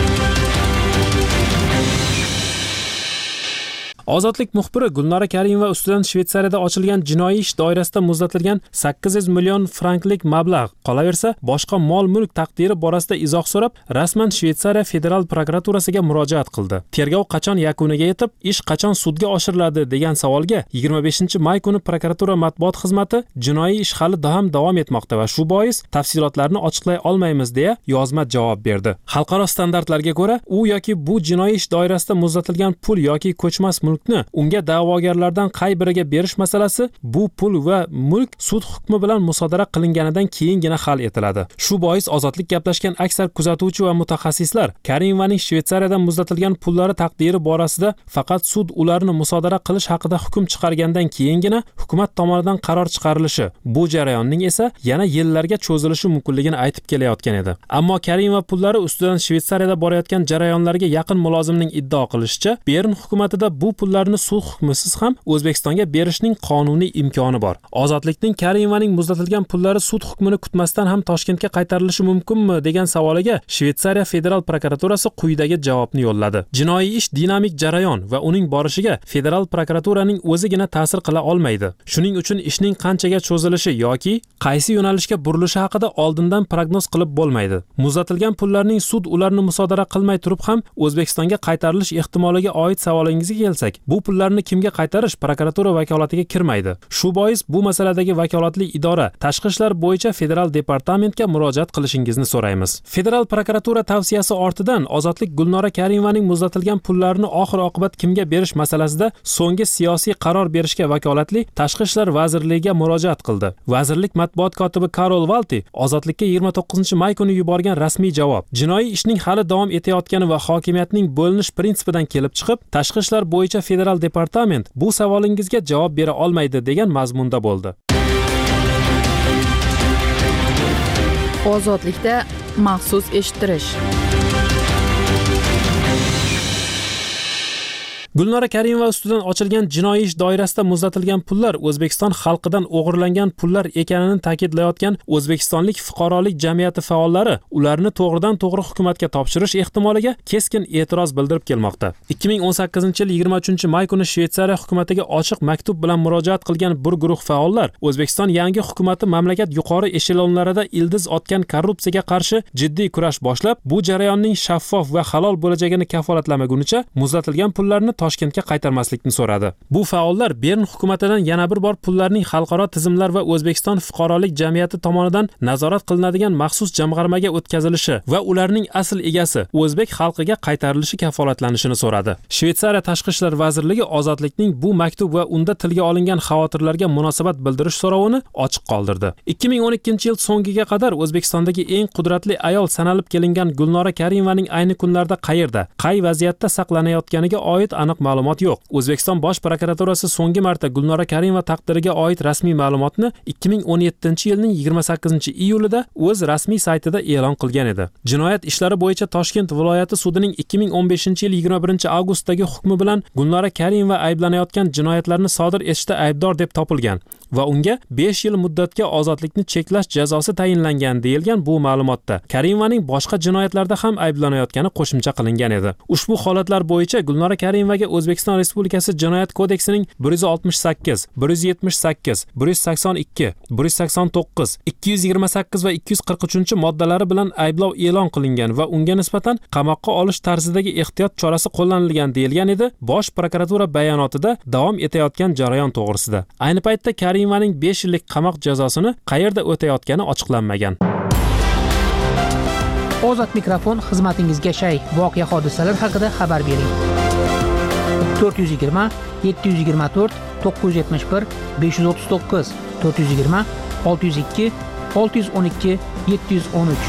Ozodlik muxbiri Gulnora Karimova ustidan Shvetsariyada ochilgan jinoiy ish doirasida muzlatilgan sakkiz yuz million franklik mablag' qolaversa, boshqa mol-mulk taqdiri borasida izoh so'rab, rasman Shvetsariya federal prokuraturasiga murojaat qildi. Tergov qachon yakuniga yetib, ish qachon sudga oshiriladi degan savolga yigirma beshinchi may kuni prokuratura matbuot xizmati jinoiy ish hali ham davom etmoqda va shu bois tafsilotlarni ochiqlay olmaymiz deya yozma javob berdi. Xalqaro standartlarga ko'ra, u yoki bu jinoiy ish doirasida muzlatilgan pul yoki ko'chmas mulkni unga da'vogarlardan qay biriga berish masalasi bu pul va mulk sud hukmi bilan musodara qilinganidan keyingina hal etiladi. Shu bois Ozodlik gaplashgan aksar kuzatuvchi va mutaxassislar Karimovaning Shvetsariyadan muzlatilgan pullari taqdiri borasida faqat sud ularni musodara qilish haqida hukm chiqargandan keyingina hukumat tomonidan qaror chiqarilishi, bu jarayonning esa yana yillarga cho'zilishi mumkinligini aytib kelayotgan edi. Ammo Karimova pullari ustidan Shvetsariyada borayotgan jarayonlarga yaqin mulozimning iddao qilishicha, Bern hukumatida bu pullarni sud hukmisiz ham O'zbekistonga berishning qonuniy imkoni bor. Ozodlikning Karimovaning muzlatilgan pullari sud hukmini kutmasdan ham Toshkentga qaytarilishi mumkinmi degan savoliga Shvetsariya federal prokuraturasi quyidagi javobni yo'lladi. Jinoiy ish dinamik jarayon va uning borishiga federal prokuraturaning o'zigina ta'sir qila olmaydi. Shuning uchun ishning qanchaga cho'zilishi yoki qaysi yo'nalishga burilishi haqida oldindan prognoz qilib bo'lmaydi. Muzlatilgan pullarning sud ularni musodara qilmay turib ham O'zbekistonga qaytarilish ehtimoliga oid savolingizga kelsak, bu pullarni kimga qaytarish prokuratura vakolatiga kirmaydi. Shu bois bu masaladagi vakolatli idora Tashqi ishlar bo'yicha federal departamentga murojaat qilishingizni so'raymiz. Federal prokuratura tavsiyasi ortidan Ozodlik Gulnora Karimovaning muzlatilgan pullarni oxir-oqibat kimga berish masalasida so'nggi siyosiy qaror berishga vakolatli Tashqi ishlar vazirligiga murojaat qildi. Vazirlik matbuot kotibi Karol Valti Ozodlikka yigirma to'qqizinchi may kuni yuborgan rasmiy javob jinoiy ishning hali davom etayotgani va hokimiyatning bo'linish prinsipidan kelib chiqib, Tashqi ishlar bo'yicha federal departament bu savolingizga javob bera olmaydi degan mazmunda bo'ldi. Ozodlikda maxsus eshittirish. Gulnora Karimova ustidan ochilgan jinoiy ish doirasida muzlatilgan pullar O'zbekiston xalqidan o'g'irlangan pullar ekanini ta'kidlayotgan o'zbekistonlik fuqarolik jamiyati faollari ularni to'g'ridan-to'g'ri hukumatga topshirish ehtimoliga keskin e'tiroz bildirib kelmoqda. ikki ming o'n sakkizinchi yil yigirma uchinchi may kuni Shveysariya hukumatiga ochiq maktub bilan murojaat qilgan bir guruh faollar O'zbekiston yangi hukumati mamlakat yuqori eshelonlarida ildiz otgan korrupsiyaga qarshi jiddiy kurash boshlab, bu jarayonning shaffof va halol bo'lajagini kafolatlamaguncha muzlatilgan pullarni Toshkentga qaytarmaslikni so'radi. Bu faollar Bern hukumatidan yana bir bor pullarning xalqaro tizimlar va O'zbekiston fuqarolik jamiyati tomonidan nazorat qilinadigan maxsus jamg'armaga o'tkazilishi va ularning asl egasi o'zbek xalqiga qaytarilishi kafolatlanishini so'radi. Shveysariya Tashqi ishlar vazirligi ozodlikning bu maktub va unda tilga olingan xavotirlarga munosabat bildirish so'rovini ochiq qoldirdi. ikki ming o'n ikkinchi yil so'ngiga qadar O'zbekistondagi eng qudratli ayol sanalib kelingan Gulnora Karimovaning ayni kunlarda qayerda, qay vaziyatda saqlanayotganiga oid aniq ma'lumot yo'q. O'zbekiston Bosh prokuraturasi so'nggi marta Gulnora Karimova taqdiriga oid rasmiy ma'lumotni ikki ming o'n yettinchi yilning yigirma sakkizinchi iyulida o'z rasmiy saytida e'lon qilgan edi. Jinoyat ishlari bo'yicha Toshkent viloyati sudining ikki ming o'n beshinchi yil yigirma birinchi avgustdagi hukmi bilan Gulnora Karimova ayblanayotgan jinoyatlarni sodir etishda aybdor deb topilgan va unga besh yil muddatga ozodlikni cheklash jazosi tayinlangan deyilgan bu ma'lumotda. Karimovaning boshqa jinoyatlarda ham ayblanayotgani qo'shimcha qilingan edi. Ushbu holatlar bo'yicha Gulnora Karimovaga O'zbekiston Respublikasi Jinoyat kodeksining bir yuz oltmish sakkiz, bir yuz yetmish sakkiz, bir yuz sakson ikki, bir yuz sakson to'qqiz, ikki yuz yigirma sakkiz va ikki yuz qirq uchinchi moddalari bilan ayblov e'lon qilingan va unga nisbatan qamoqqa olish tarzidagi ehtiyot chorasi qo'llanilgan deyilgan edi Bosh prokuratura bayonotida davom etayotgan jarayon to'g'risida. Ayni paytda Karimovaning besh yillik qamoq jazosini qayerda o'tayotgani ochiqlanmagan. Ozod mikrofon xizmatingizga shay. Voqea hodisalar haqida xabar bering. to'rt yuz yigirma, yetti yuz yigirma to'rt, to'qqiz yuz yetmish bir, besh yuz o'ttiz to'qqiz, to'rt yuz yigirma, olti yuz ikki, olti yuz o'n ikki, yetti yuz o'n uch.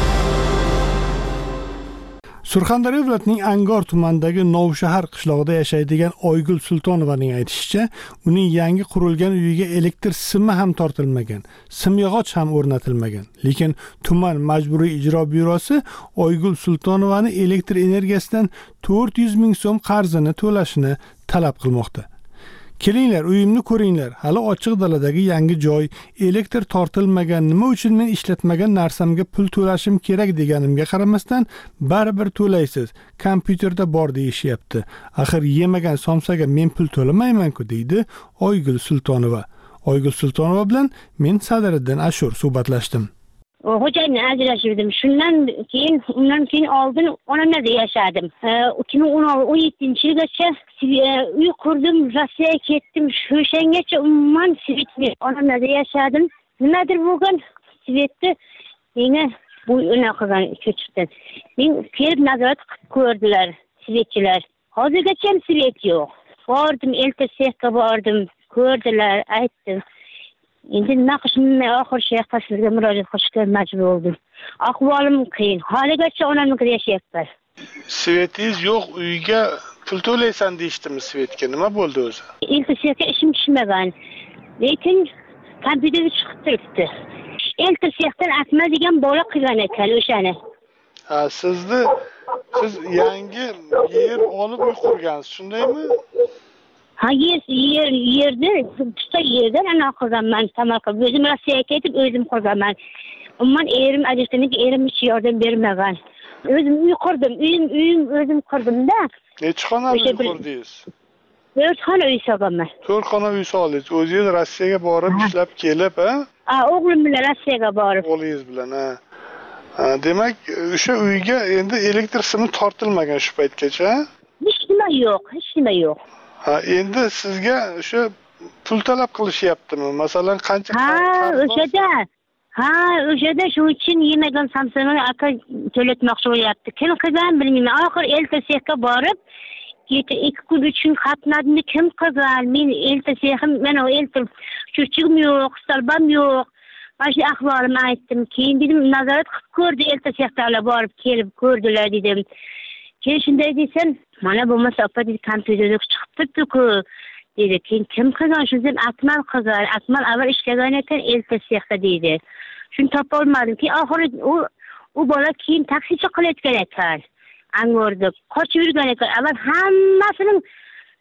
Surxondaryo viloyatining Angor tumanidagi Novshahar qishlog'ida yashaydigan Oygul Sultonovaning aytishicha, uning yangi qurilgan uyiga elektr simi ham tortilmagan, simyog'och ham o'rnatilmagan. Lekin tuman majburiy ijro byurosi Oygul Sultonovani elektr energiyasidan to'rt yuz ming so'm qarzini to'lashini talab qilmoqda. Kelinglar, uyimni ko'ringlar. Hali ochiq daladagi yangi joy, elektr tortilmagan, nima uchun men ishlatmagan narsamga pul to'lashim kerak deganimga qaramasdan baribir to'laysiz. Kompyuterda bor deyishyapti. Axir yemagan somsaga men pul to'lamayman-ku deydi Oygul Sultonova. Oygul Sultonova bilan men Sadiriddin Ashur suhbatlashdim. Xo'jayinni ajrashdim. Shundan keyin, undan keyin oldin onamda yashadim. ikki ming o'n yettinchi yilgacha uy qurdim, Rossiyaga ketdim. O'shangacha umuman svetni onamda yashadim. Nimadir bo'lgan svetni menga bu unaqa ko'chirdi. Men kelib nazorat qilib ko'rdilar svetchilar. Hozirgacha ham svet yo'q. Bordim, elta sexga bordim, ko'rdilar, aytdim. Endi nima qilishimni oxir shayxga sizga murojaat qilishga majbur bo'ldim. Ahvolim qiyin. Haligacha onamnikida yashayapman. Svetingiz yo'q, uyga pul to'laysan deyishdimi svetga? Nima bo'ldi o'zi? Ilk svetga ishim tushmagan. Lekin kompyuterga chiqib turibdi. Ilk svetdan Akmal degan bola qilgan ekan o'shani. Ha, sizni siz yangi yer olib uy qurgansiz, shundaymi? Ha, yer, yer, yerda, pusta yerdan ana qilganman, tamal qilib. O'zim Rossiyaga ketib, o'zim qurganman. Umuman erim ajrashganiki, erim hech yordam bermagan. O'zim uy qurdim, uyim, uyim o'zim qurdim-da. Necha xona uy qurdingiz? to'rt xona uy solganman. to'rt xona uy soldingiz. O'zingiz Rossiyaga borib ishlab kelib, ha? Ha, o'g'lim bilan Rossiyaga borib. O'g'lingiz bilan, ha. Ha, demak, o'sha uyga endi elektr simi tortilmagan shu paytgacha, ha? Hech nima yo'q, hech nima yo'q. Ha, endi sizga o'sha pul talab qilishyaptimi? Masalan, qancha Ha, o'shada. Ha, o'shada shu uchun yemagan samsani aka to'latmoqchi bo'lyapti. Kim qilgan bilmayman. Oxir elta sexga borib, kecha ikki kun uch kun qatnadimni kim qilgan? Men elta sexim, mana elta cho'chigim yo'q, stolbam yo'q. Mana shu ahvolimni aytdim. Keyin dedim, nazorat qilib ko'rdi elta sexdalar borib kelib ko'rdilar dedim. Keyin shunday desam, mana bo'lmasa opa dedi, kompyuterda chiqib turibdi-ku dedi. Keyin kim qilgan? Shuni deb Akmal qilgan. Akmal avval ishlagan ekan elta sexda dedi. Shuni topa olmadim. Keyin oxiri u u bola keyin taksichi qilayotgan ekan. Angorda qochib yurgan ekan. Avval hammasining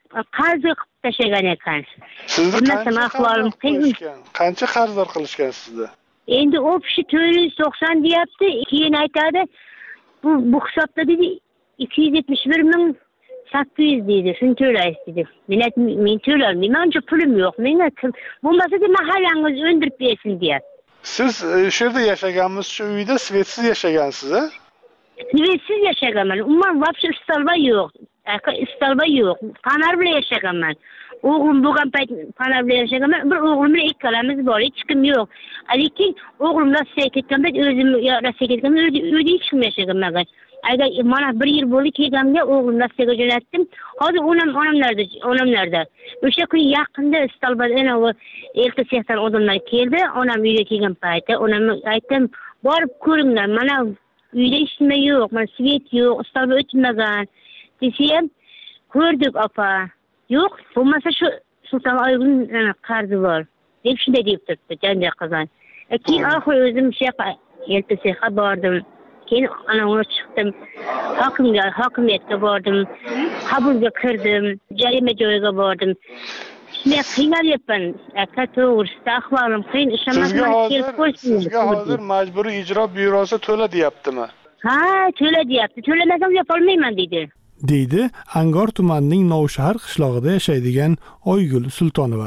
qarzga qilib tashlagan ekan. Sizni Bilmasam, qancha ahvolim qarzdor qiyin. qilishgan? Qancha qarzdor qilishgan sizni? Endi u kishi to'rt yuz to'qson deyapti, keyin aytadi, bu bu hisobda dedi ikki yuz yetmish bir ming sakkiz yuz deydi, shuni to'laysiz dedi. Men aytdim, men to'lolmayman, uncha pulim yo'q. Menga bo'lmasa de mahallangiz o'ndirib bersin deyapti. Siz o'sha yerda yashaganmisiz, shu uyda svetsiz yashagansiz, a? Svetsiz yashaganman. Umuman вообще istalba yo'q. Aka istalba yo'q. Fanar bilan yashaganman. O'g'lim bo'lgan payt fanar bilan yashaganman. Bir o'g'lim bilan ikkalamiz bor, hech kim yo'q. Lekin o'g'lim Rossiyaga ketgan payt o'zim Rossiyaga ketgan, uyda hech kim yashaganman. Agar mana bir yil bo'ldi kelganimda o'g'lim Rossiyaga jo'natdim. Hozir onam onamlarda, onamlarda. O'sha kun yaqinda istalbada ana u erta siyosat odamlar keldi. Onam uyga kelgan paytda onamga aytdim, borib ko'ringlar. Mana uyda hech nima yo'q, mana svet yo'q, istalba o'tmagan. Desam, ko'rdik opa. Yo'q, bo'lmasa shu Sulton Oyg'un qarzi bor. Deb shunday deb turibdi, janjal qilgan. Keyin oxir o'zim shaqa eltasiga bordim. Keyin anavga chiqdim. Hokimga, hokimiyatga bordim. Qabulga kirdim. Jarima joyiga bordim. Shunday qiynalyapman. Aka to'g'risida ahvolim qiyin, Sizga hozir, sizga hozir majburiy ijro byurosi to'la deyaptimi? Ha, to'la deyapti. To'lamasam yopolmayman dedi. deydi Angor tumanining Novshahar qishlog'ida yashaydigan Oygul Sultonova.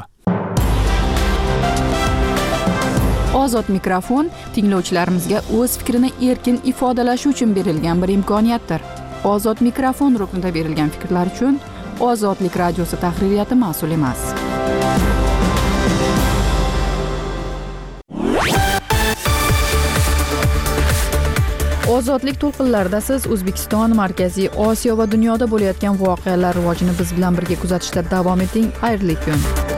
Ozod mikrofon tinglovchilarimizga o'z fikrini erkin ifodalashi uchun berilgan bir imkoniyatdir. Ozod mikrofon ruknida berilgan fikrlar uchun Ozodlik radiosi tahririyati mas'ul emas. Ozodlik to'lqinlarida siz O'zbekiston, Markaziy Osiyo va dunyoda bo'layotgan voqealar rivojini biz bilan birga kuzatishda davom eting. Xayrli kun.